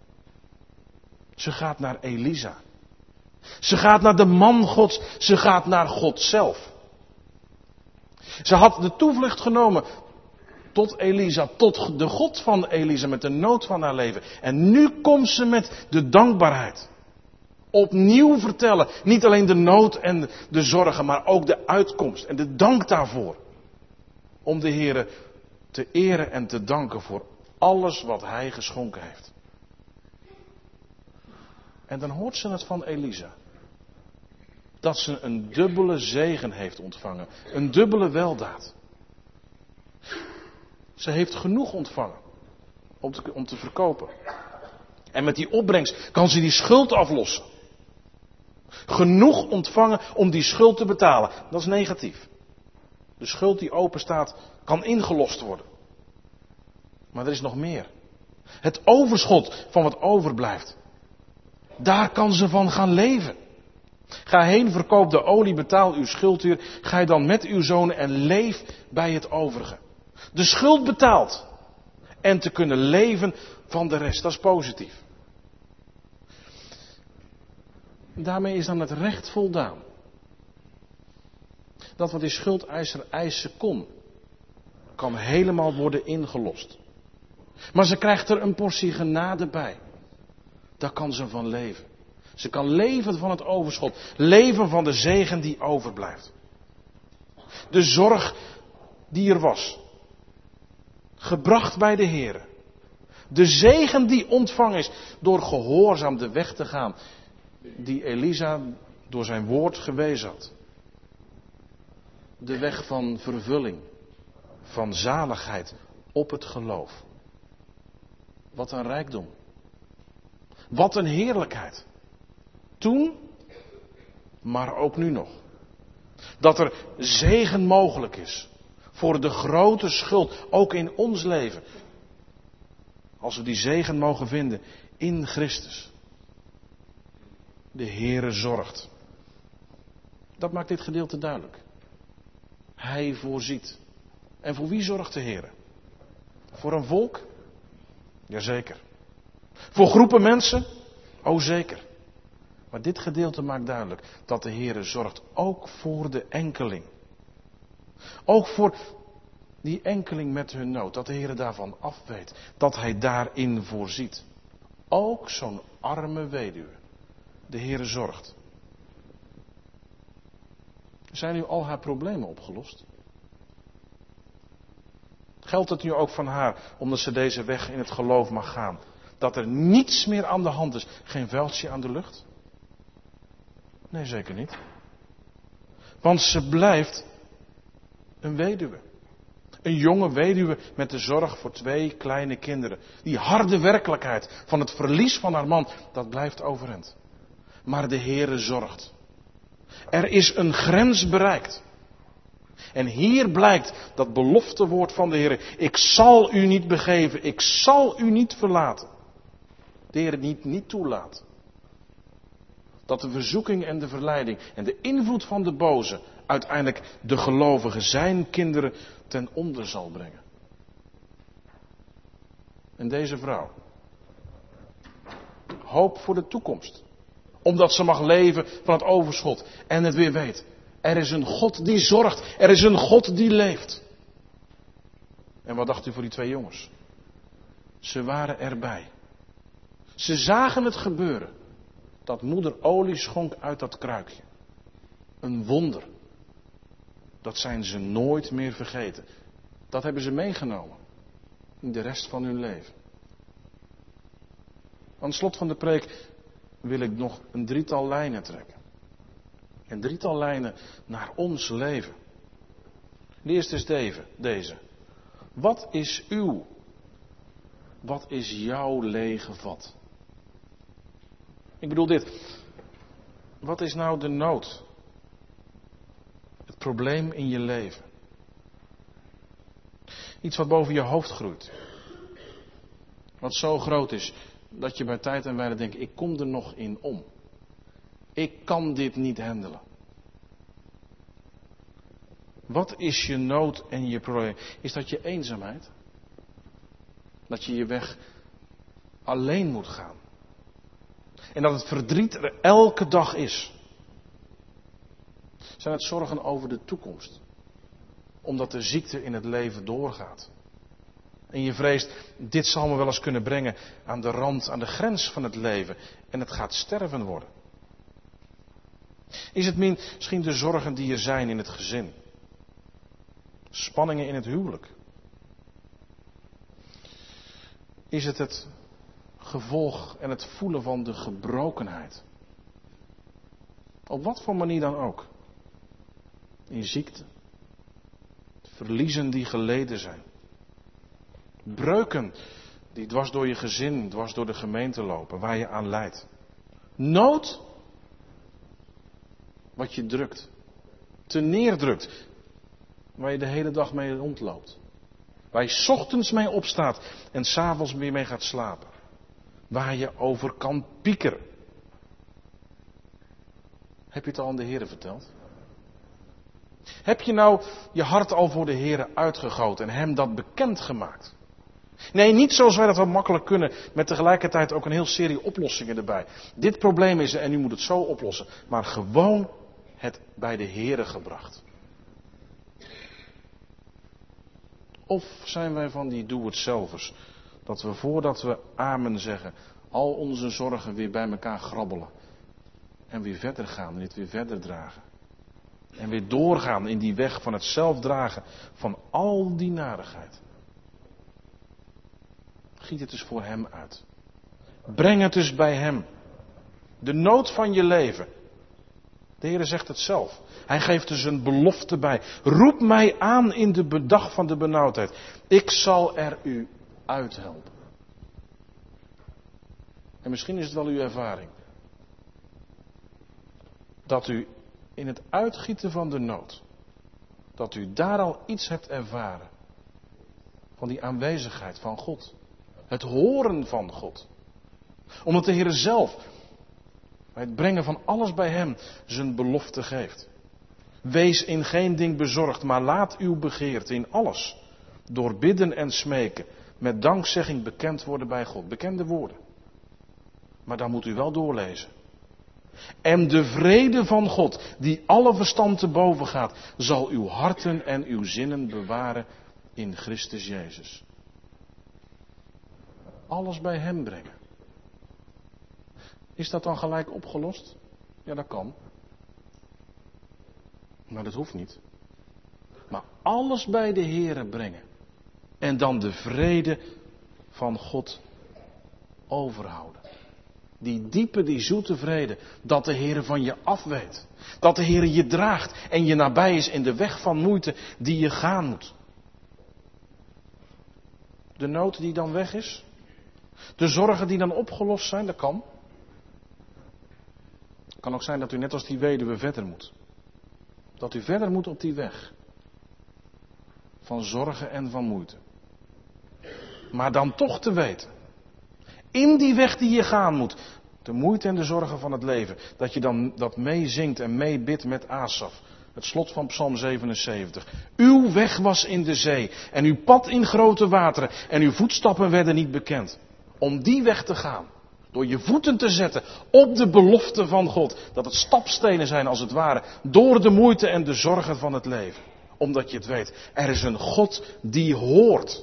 Ze gaat naar Elisa. Ze gaat naar de man Gods. Ze gaat naar God zelf. Ze had de toevlucht genomen tot Elisa, tot de God van Elisa met de nood van haar leven. En nu komt ze met de dankbaarheid. Opnieuw vertellen. Niet alleen de nood en de zorgen, maar ook de uitkomst en de dank daarvoor. Om de Heere te eren en te danken voor alles wat Hij geschonken heeft. En dan hoort ze het van Elisa. Dat ze een dubbele zegen heeft ontvangen. Een dubbele weldaad. Ze heeft genoeg ontvangen. Om te, om te verkopen. En met die opbrengst kan ze die schuld aflossen. Genoeg ontvangen om die schuld te betalen. Dat is negatief. De schuld die open staat kan ingelost worden. Maar er is nog meer. Het overschot van wat overblijft. Daar kan ze van gaan leven. Ga heen, verkoop de olie, betaal uw schuldhuur. Ga je dan met uw zonen en leef bij het overige. De schuld betaald. En te kunnen leven van de rest. Dat is positief. Daarmee is dan het recht voldaan. Dat wat die schuldeiser eisen kon, kan helemaal worden ingelost. Maar ze krijgt er een portie genade bij. Daar kan ze van leven. Ze kan leven van het overschot. Leven van de zegen die overblijft. De zorg die er was. Gebracht bij de Heer. De zegen die ontvangen is door gehoorzaam de weg te gaan. Die Elisa door zijn woord gewezen had. De weg van vervulling. Van zaligheid op het geloof. Wat een rijkdom. Wat een heerlijkheid. Toen, maar ook nu nog. Dat er zegen mogelijk is. Voor de grote schuld, ook in ons leven. Als we die zegen mogen vinden in Christus. De Heere zorgt. Dat maakt dit gedeelte duidelijk. Hij voorziet. En voor wie zorgt de Heere? Voor een volk? Jazeker. Voor groepen mensen? Oh zeker. Maar dit gedeelte maakt duidelijk dat de Heere zorgt ook voor de enkeling. Ook voor die enkeling met hun nood. Dat de Heere daarvan afweet. Dat Hij daarin voorziet. Ook zo'n arme weduwe. De Heere zorgt. Zijn nu al haar problemen opgelost? Geldt het nu ook van haar, omdat ze deze weg in het geloof mag gaan? Dat er niets meer aan de hand is, geen vuiltje aan de lucht? Nee, zeker niet. Want ze blijft een weduwe. Een jonge weduwe met de zorg voor twee kleine kinderen. Die harde werkelijkheid van het verlies van haar man, dat blijft overeind. Maar de Heere zorgt. Er is een grens bereikt. En hier blijkt dat beloftewoord van de Heer. Ik zal u niet begeven. Ik zal u niet verlaten. De Heer niet, niet toelaat. Dat de verzoeking en de verleiding en de invloed van de boze uiteindelijk de gelovigen, zijn kinderen, ten onder zal brengen. En deze vrouw. Hoop voor de toekomst. Omdat ze mag leven van het overschot. En het weer weet. Er is een God die zorgt. Er is een God die leeft. En wat dacht u voor die twee jongens? Ze waren erbij. Ze zagen het gebeuren. Dat moeder olie schonk uit dat kruikje. Een wonder. Dat zijn ze nooit meer vergeten. Dat hebben ze meegenomen. In de rest van uw leven. Aan het slot van de preek wil ik nog een drietal lijnen trekken. Een drietal lijnen naar ons leven. De eerste is deze. deze. Wat is uw? Wat is jouw lege vat? Ik bedoel dit. Wat is nou de nood? Het probleem in je leven. Iets wat boven je hoofd groeit. Wat zo groot is dat je bij tijd en wijle denkt, ik kom er nog in om. Ik kan dit niet handelen. Wat is je nood en je probleem? Is dat je eenzaamheid? Dat je je weg alleen moet gaan. En dat het verdriet er elke dag is. Zijn het zorgen over de toekomst? Omdat de ziekte in het leven doorgaat. En je vreest, dit zal me wel eens kunnen brengen aan de rand, aan de grens van het leven. En het gaat sterven worden. Is het misschien de zorgen die er zijn in het gezin? Spanningen in het huwelijk? Is het het gevolg en het voelen van de gebrokenheid? Op wat voor manier dan ook. In ziekte. Verliezen die geleden zijn. Breuken die dwars door je gezin, dwars door de gemeente lopen, waar je aan lijdt. Nood, wat je drukt. Te neerdrukt, waar je de hele dag mee rondloopt. Waar je 's ochtends mee opstaat en 's avonds weer mee gaat slapen. Waar je over kan piekeren. Heb je het al aan de Heere verteld? Heb je nou je hart al voor de Heere uitgegoten en hem dat bekend gemaakt? Nee, niet zoals wij dat wel makkelijk kunnen, met tegelijkertijd ook een heel serie oplossingen erbij. Dit probleem is er en u moet het zo oplossen. Maar gewoon het bij de Heere gebracht. Of zijn wij van die doe-het-zelvers, dat we voordat we amen zeggen, al onze zorgen weer bij elkaar grabbelen. En weer verder gaan en dit weer verder dragen. En weer doorgaan in die weg van het zelfdragen van al die narigheid. Giet het dus voor hem uit. Breng het dus bij hem. De nood van je leven. De Heer zegt het zelf. Hij geeft dus een belofte bij. Roep mij aan in de dag van de benauwdheid. Ik zal er u uithelpen. En misschien is het wel uw ervaring. Dat u in het uitgieten van de nood. Dat u daar al iets hebt ervaren. Van die aanwezigheid van God. Het horen van God. Omdat de Heer zelf, bij het brengen van alles bij hem, zijn belofte geeft. Wees in geen ding bezorgd, maar laat uw begeerte in alles, door bidden en smeken, met dankzegging bekend worden bij God. Bekende woorden. Maar dan moet u wel doorlezen. En de vrede van God, die alle verstand te boven gaat, zal uw harten en uw zinnen bewaren in Christus Jezus. Alles bij hem brengen. Is dat dan gelijk opgelost? Ja, dat kan. Maar dat hoeft niet. Maar alles bij de Heere brengen. En dan de vrede van God overhouden. Die diepe, die zoete vrede. Dat de Heere van je afweet. Dat de Heere je draagt en je nabij is in de weg van moeite die je gaan moet. De nood die dan weg is. De zorgen die dan opgelost zijn, dat kan. Het kan ook zijn dat u net als die weduwe verder moet. Dat u verder moet op die weg. Van zorgen en van moeite. Maar dan toch te weten. In die weg die je gaan moet. De moeite en de zorgen van het leven. Dat je dan dat meezingt en meebidt met Asaf. Het slot van Psalm zevenenzeventig. Uw weg was in de zee. En uw pad in grote wateren. En uw voetstappen werden niet bekend. Om die weg te gaan. Door je voeten te zetten op de belofte van God. Dat het stapstenen zijn als het ware. Door de moeite en de zorgen van het leven. Omdat je het weet. Er is een God die hoort.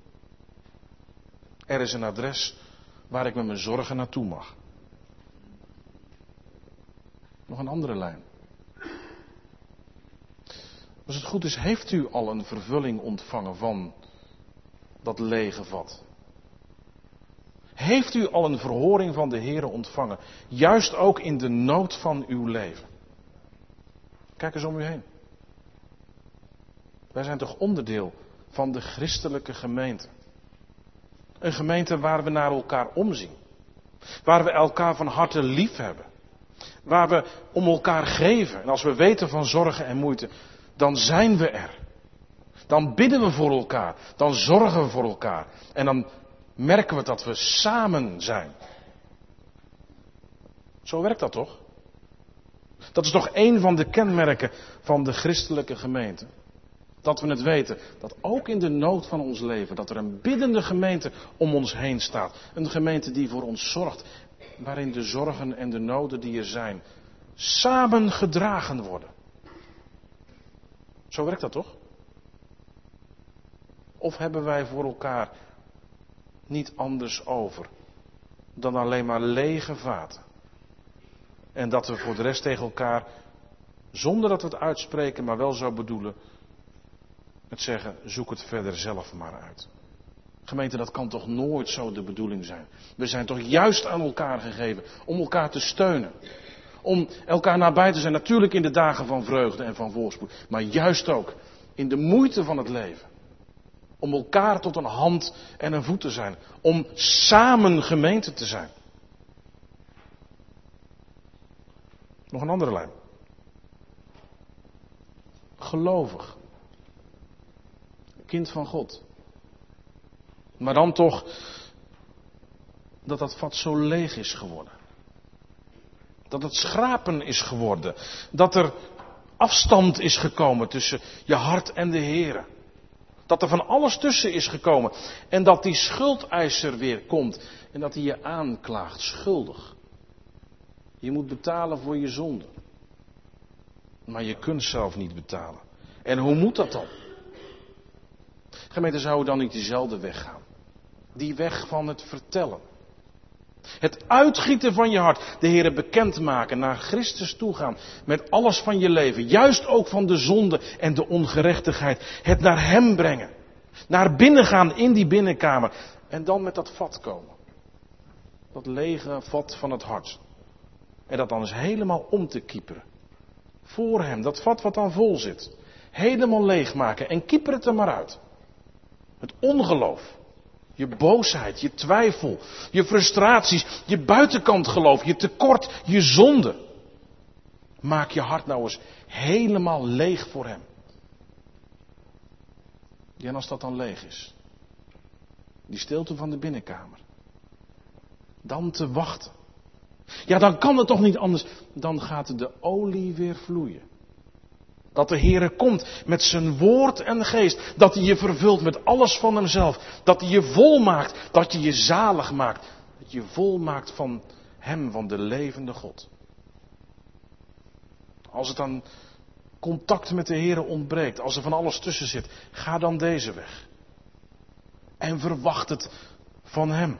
Er is een adres waar ik met mijn zorgen naartoe mag. Nog een andere lijn. Als het goed is, heeft u al een vervulling ontvangen van dat lege vat? Heeft u al een verhoring van de Heere ontvangen? Juist ook in de nood van uw leven. Kijk eens om u heen. Wij zijn toch onderdeel van de christelijke gemeente. Een gemeente waar we naar elkaar omzien. Waar we elkaar van harte lief hebben. Waar we om elkaar geven. En als we weten van zorgen en moeite, dan zijn we er. Dan bidden we voor elkaar. Dan zorgen we voor elkaar. En dan merken we dat we samen zijn. Zo werkt dat toch? Dat is toch één van de kenmerken van de christelijke gemeente. Dat we het weten, dat ook in de nood van ons leven, dat er een biddende gemeente om ons heen staat. Een gemeente die voor ons zorgt, waarin de zorgen en de noden die er zijn, samen gedragen worden. Zo werkt dat toch? Of hebben wij voor elkaar niet anders over dan alleen maar lege vaten? En dat we voor de rest tegen elkaar, zonder dat we het uitspreken, maar wel zo bedoelen, het zeggen, zoek het verder zelf maar uit. Gemeente, dat kan toch nooit zo de bedoeling zijn. We zijn toch juist aan elkaar gegeven om elkaar te steunen. Om elkaar nabij te zijn, natuurlijk in de dagen van vreugde en van voorspoed. Maar juist ook in de moeite van het leven. Om elkaar tot een hand en een voet te zijn. Om samen gemeente te zijn. Nog een andere lijn. Gelovig. Kind van God. Maar dan toch dat dat vat zo leeg is geworden. Dat het schrapen is geworden. Dat er afstand is gekomen tussen je hart en de Heere. Dat er van alles tussen is gekomen. En dat die schuldeiser weer komt. En dat hij je aanklaagt, schuldig. Je moet betalen voor je zonde. Maar je kunt zelf niet betalen. En hoe moet dat dan? Gemeente, zou dan niet diezelfde weg gaan? Die weg van het vertellen. Het uitgieten van je hart. De Heere bekendmaken, naar Christus toegaan. Met alles van je leven. Juist ook van de zonde en de ongerechtigheid. Het naar Hem brengen. Naar binnen gaan in die binnenkamer. En dan met dat vat komen. Dat lege vat van het hart. En dat dan eens helemaal om te kieperen. Voor Hem. Dat vat wat dan vol zit. Helemaal leegmaken. En kieper het er maar uit. Het ongeloof. Je boosheid, je twijfel, je frustraties, je buitenkant geloof, je tekort, je zonde. Maak je hart nou eens helemaal leeg voor Hem. Ja, en als dat dan leeg is, die stilte van de binnenkamer, dan te wachten. Ja, dan kan het toch niet anders, dan gaat de olie weer vloeien. Dat de Heere komt met zijn woord en geest. Dat hij je vervult met alles van Hemzelf. Dat hij je vol maakt. Dat hij je zalig maakt. Dat je je vol maakt van Hem, van de levende God. Als het aan contact met de Heere ontbreekt. Als er van alles tussen zit. Ga dan deze weg. En verwacht het van Hem.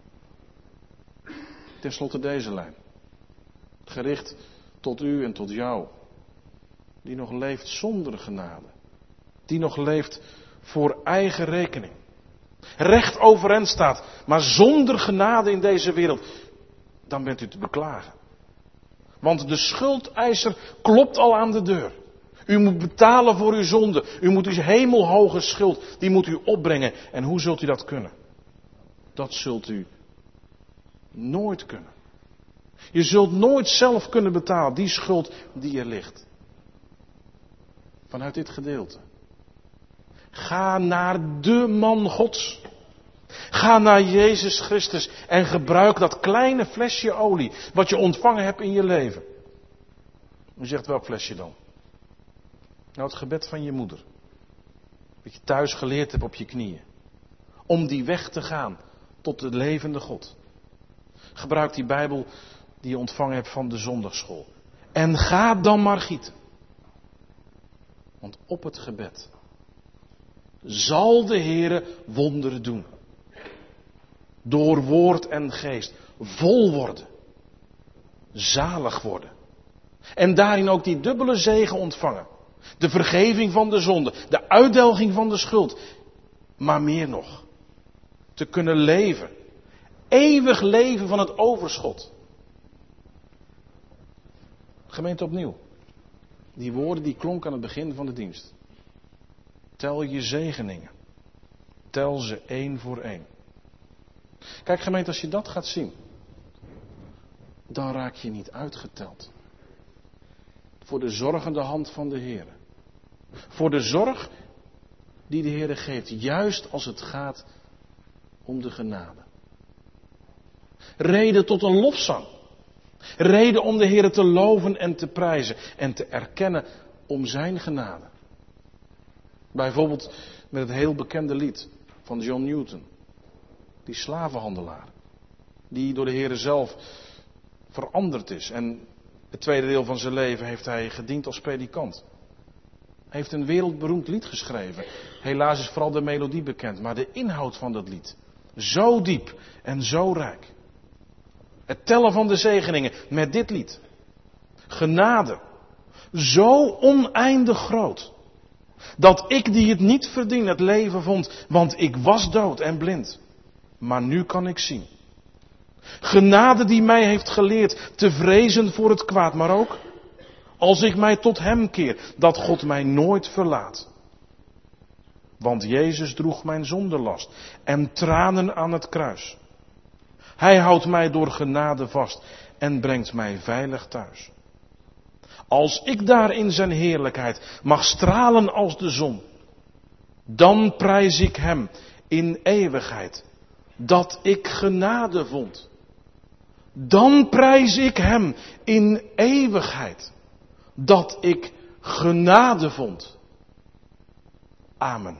Ten slotte deze lijn. Gericht tot u en tot jou. Die nog leeft zonder genade. Die nog leeft voor eigen rekening. Recht overeind staat, maar zonder genade in deze wereld. Dan bent u te beklagen. Want de schuldeiser klopt al aan de deur. U moet betalen voor uw zonde. U moet uw hemelhoge schuld, die moet u opbrengen. En hoe zult u dat kunnen? Dat zult u nooit kunnen. Je zult nooit zelf kunnen betalen, die schuld die er ligt. Vanuit dit gedeelte. Ga naar de man Gods. Ga naar Jezus Christus en gebruik dat kleine flesje olie wat je ontvangen hebt in je leven. U zegt welk flesje dan? Nou, het gebed van je moeder. Wat je thuis geleerd hebt op je knieën. Om die weg te gaan tot de levende God. Gebruik die Bijbel die je ontvangen hebt van de zondagschool. En ga dan maar gieten. Want op het gebed zal de Heere wonderen doen. Door woord en geest vol worden. Zalig worden. En daarin ook die dubbele zegen ontvangen. De vergeving van de zonde. De uitdelging van de schuld. Maar meer nog. te kunnen leven. Eeuwig leven van het overschot. Gemeente opnieuw. Die woorden die klonken aan het begin van de dienst. Tel je zegeningen. Tel ze één voor één. Kijk gemeente, als je dat gaat zien, dan raak je niet uitgeteld. Voor de zorgende hand van de Heer. Voor de zorg die de Heer geeft, juist als het gaat om de genade. Reden tot een lofzang. Reden om de Heer te loven en te prijzen en te erkennen om zijn genade. Bijvoorbeeld met het heel bekende lied van John Newton. Die slavenhandelaar. Die door de Heer zelf veranderd is. En het tweede deel van zijn leven heeft hij gediend als predikant. Hij heeft een wereldberoemd lied geschreven. Helaas is vooral de melodie bekend. Maar de inhoud van dat lied. Zo diep en zo rijk. Het tellen van de zegeningen met dit lied. Genade. Zo oneindig groot. Dat ik die het niet verdien het leven vond. Want ik was dood en blind. Maar nu kan ik zien. Genade die mij heeft geleerd te vrezen voor het kwaad. Maar ook als ik mij tot hem keer. Dat God mij nooit verlaat. Want Jezus droeg mijn zondelast. En tranen aan het kruis. Hij houdt mij door genade vast. En brengt mij veilig thuis. Als ik daar in zijn heerlijkheid mag stralen als de zon. Dan prijs ik hem in eeuwigheid. Dat ik genade vond. Dan prijs ik hem in eeuwigheid. Dat ik genade vond. Amen.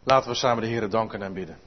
Laten we samen de Heere danken en bidden.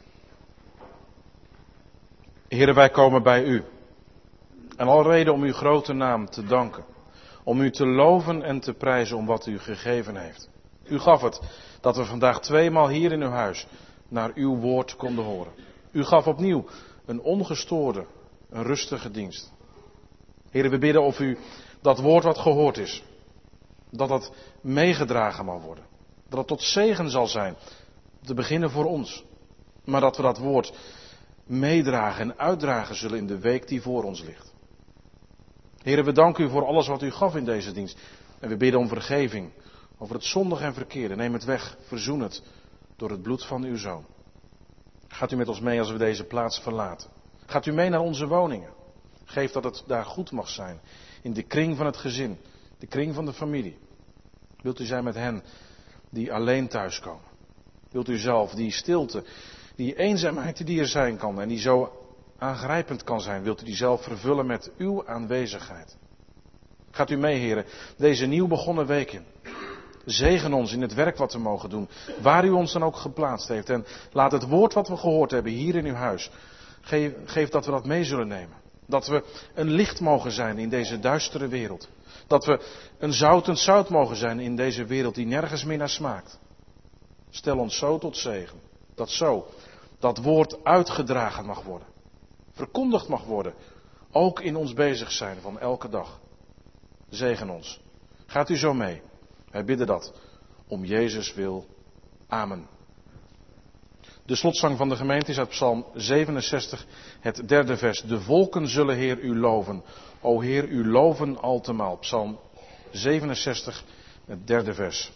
Heere, wij komen bij u. En al reden om uw grote naam te danken. Om u te loven en te prijzen om wat u gegeven heeft. U gaf het dat we vandaag tweemaal hier in uw huis naar uw woord konden horen. U gaf opnieuw een ongestoorde, een rustige dienst. Heere, we bidden of u dat woord wat gehoord is, dat dat meegedragen mag worden. Dat het tot zegen zal zijn, te beginnen voor ons. Maar dat we dat woord meedragen en uitdragen zullen in de week die voor ons ligt. Heere, we danken u voor alles wat u gaf in deze dienst. En we bidden om vergeving over het zondige en verkeerde. Neem het weg, verzoen het door het bloed van uw Zoon. Gaat u met ons mee als we deze plaats verlaten. Gaat u mee naar onze woningen. Geef dat het daar goed mag zijn. In de kring van het gezin, de kring van de familie. Wilt u zijn met hen die alleen thuiskomen. Wilt u zelf die stilte, die eenzaamheid die er zijn kan en die zo aangrijpend kan zijn, wilt u die zelf vervullen met uw aanwezigheid. Gaat u mee, heren, deze nieuw begonnen week in. Zegen ons in het werk wat we mogen doen, waar u ons dan ook geplaatst heeft. En laat het woord wat we gehoord hebben hier in uw huis, geef, geef dat we dat mee zullen nemen. Dat we een licht mogen zijn in deze duistere wereld. Dat we een zoutend zout mogen zijn in deze wereld die nergens meer naar smaakt. Stel ons zo tot zegen. Dat zo dat woord uitgedragen mag worden. Verkondigd mag worden. Ook in ons bezig zijn van elke dag. Zegen ons. Gaat u zo mee. Wij bidden dat. Om Jezus wil. Amen. De slotzang van de gemeente is uit Psalm zevenenzestig, het derde vers. De volken zullen Heer u loven. O Heer, u loven altemaal. Psalm zevenenzestig, het derde vers.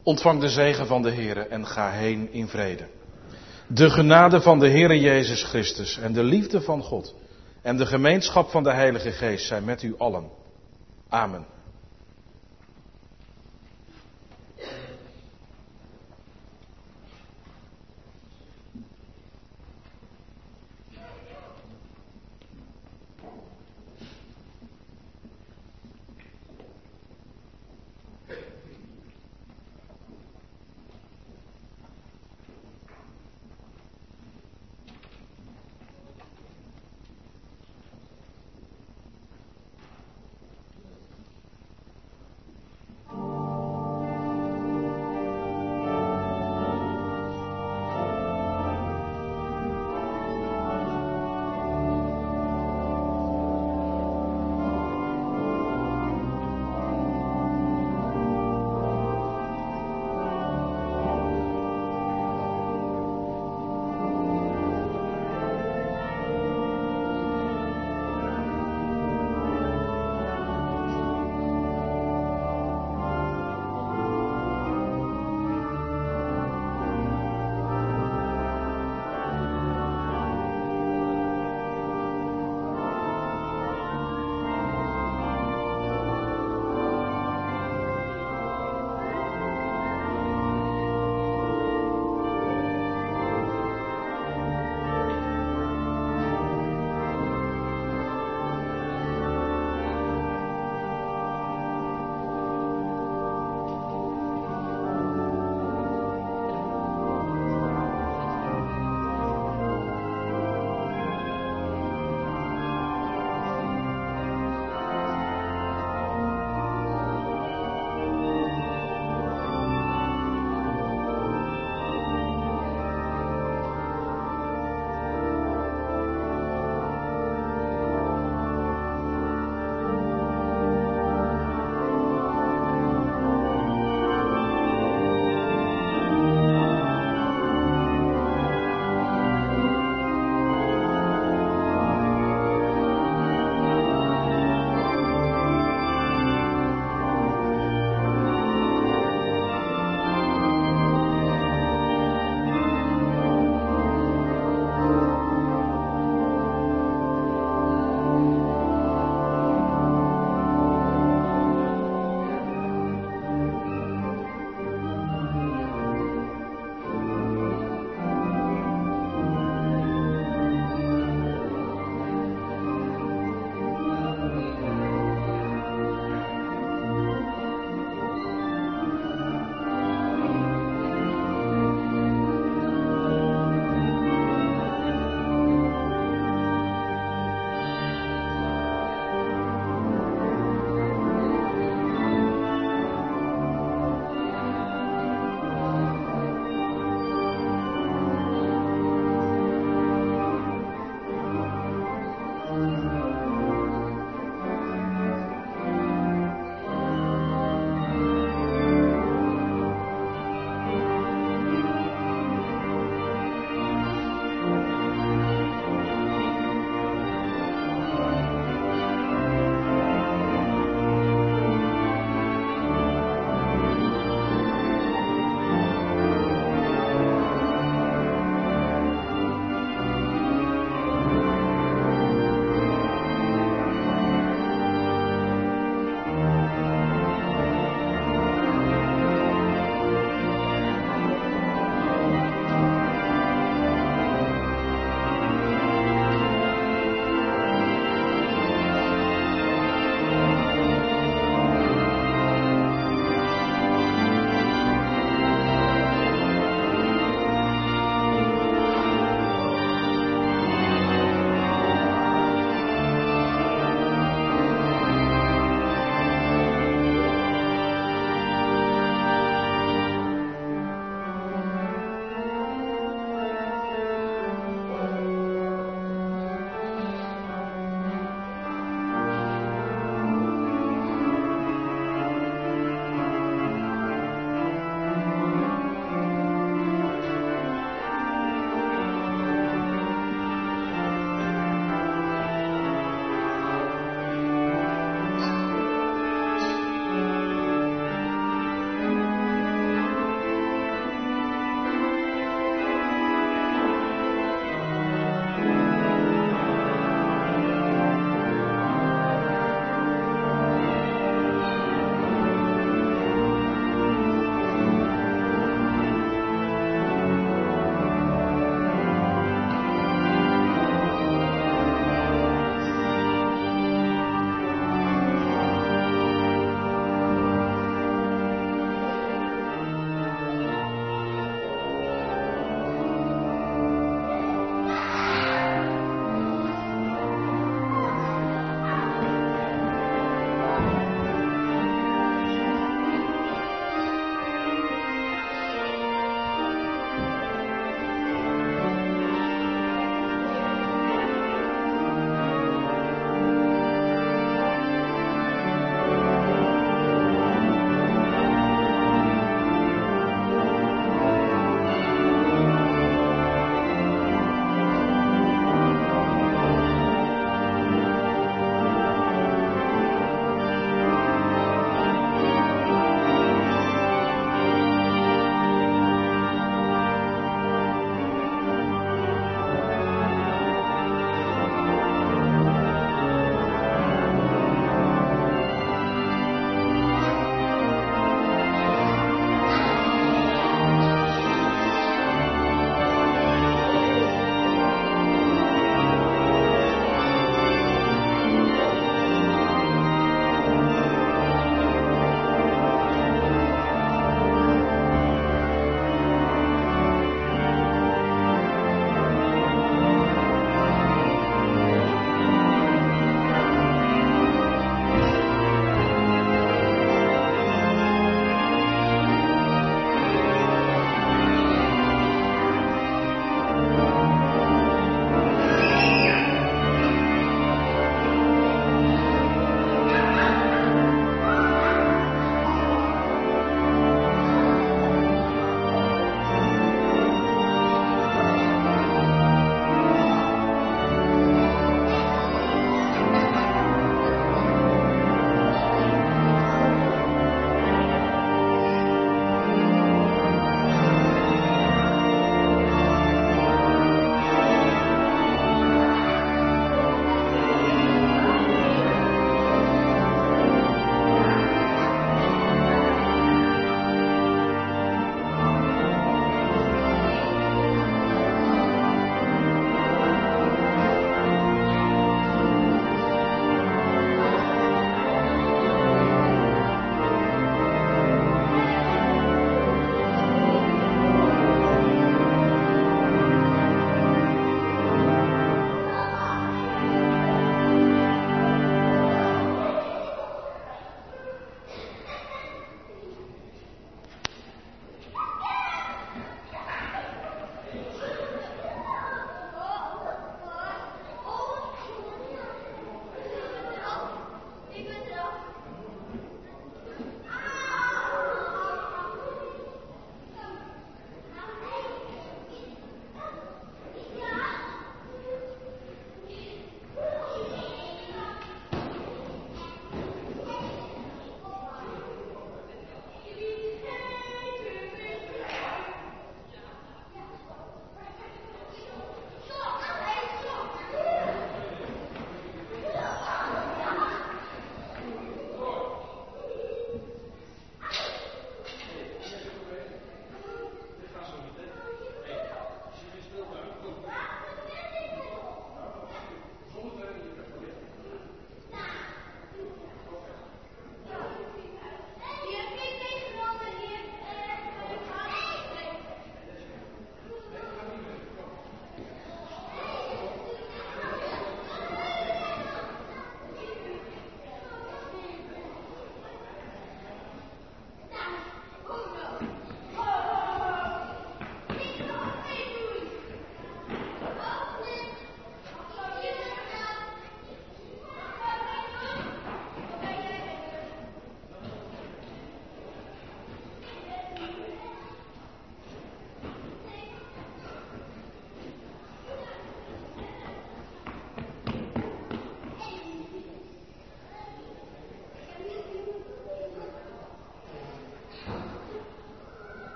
Ontvang de zegen van de Heere en ga heen in vrede. De genade van de Heere Jezus Christus en de liefde van God en de gemeenschap van de Heilige Geest zijn met u allen. Amen.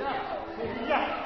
Ja.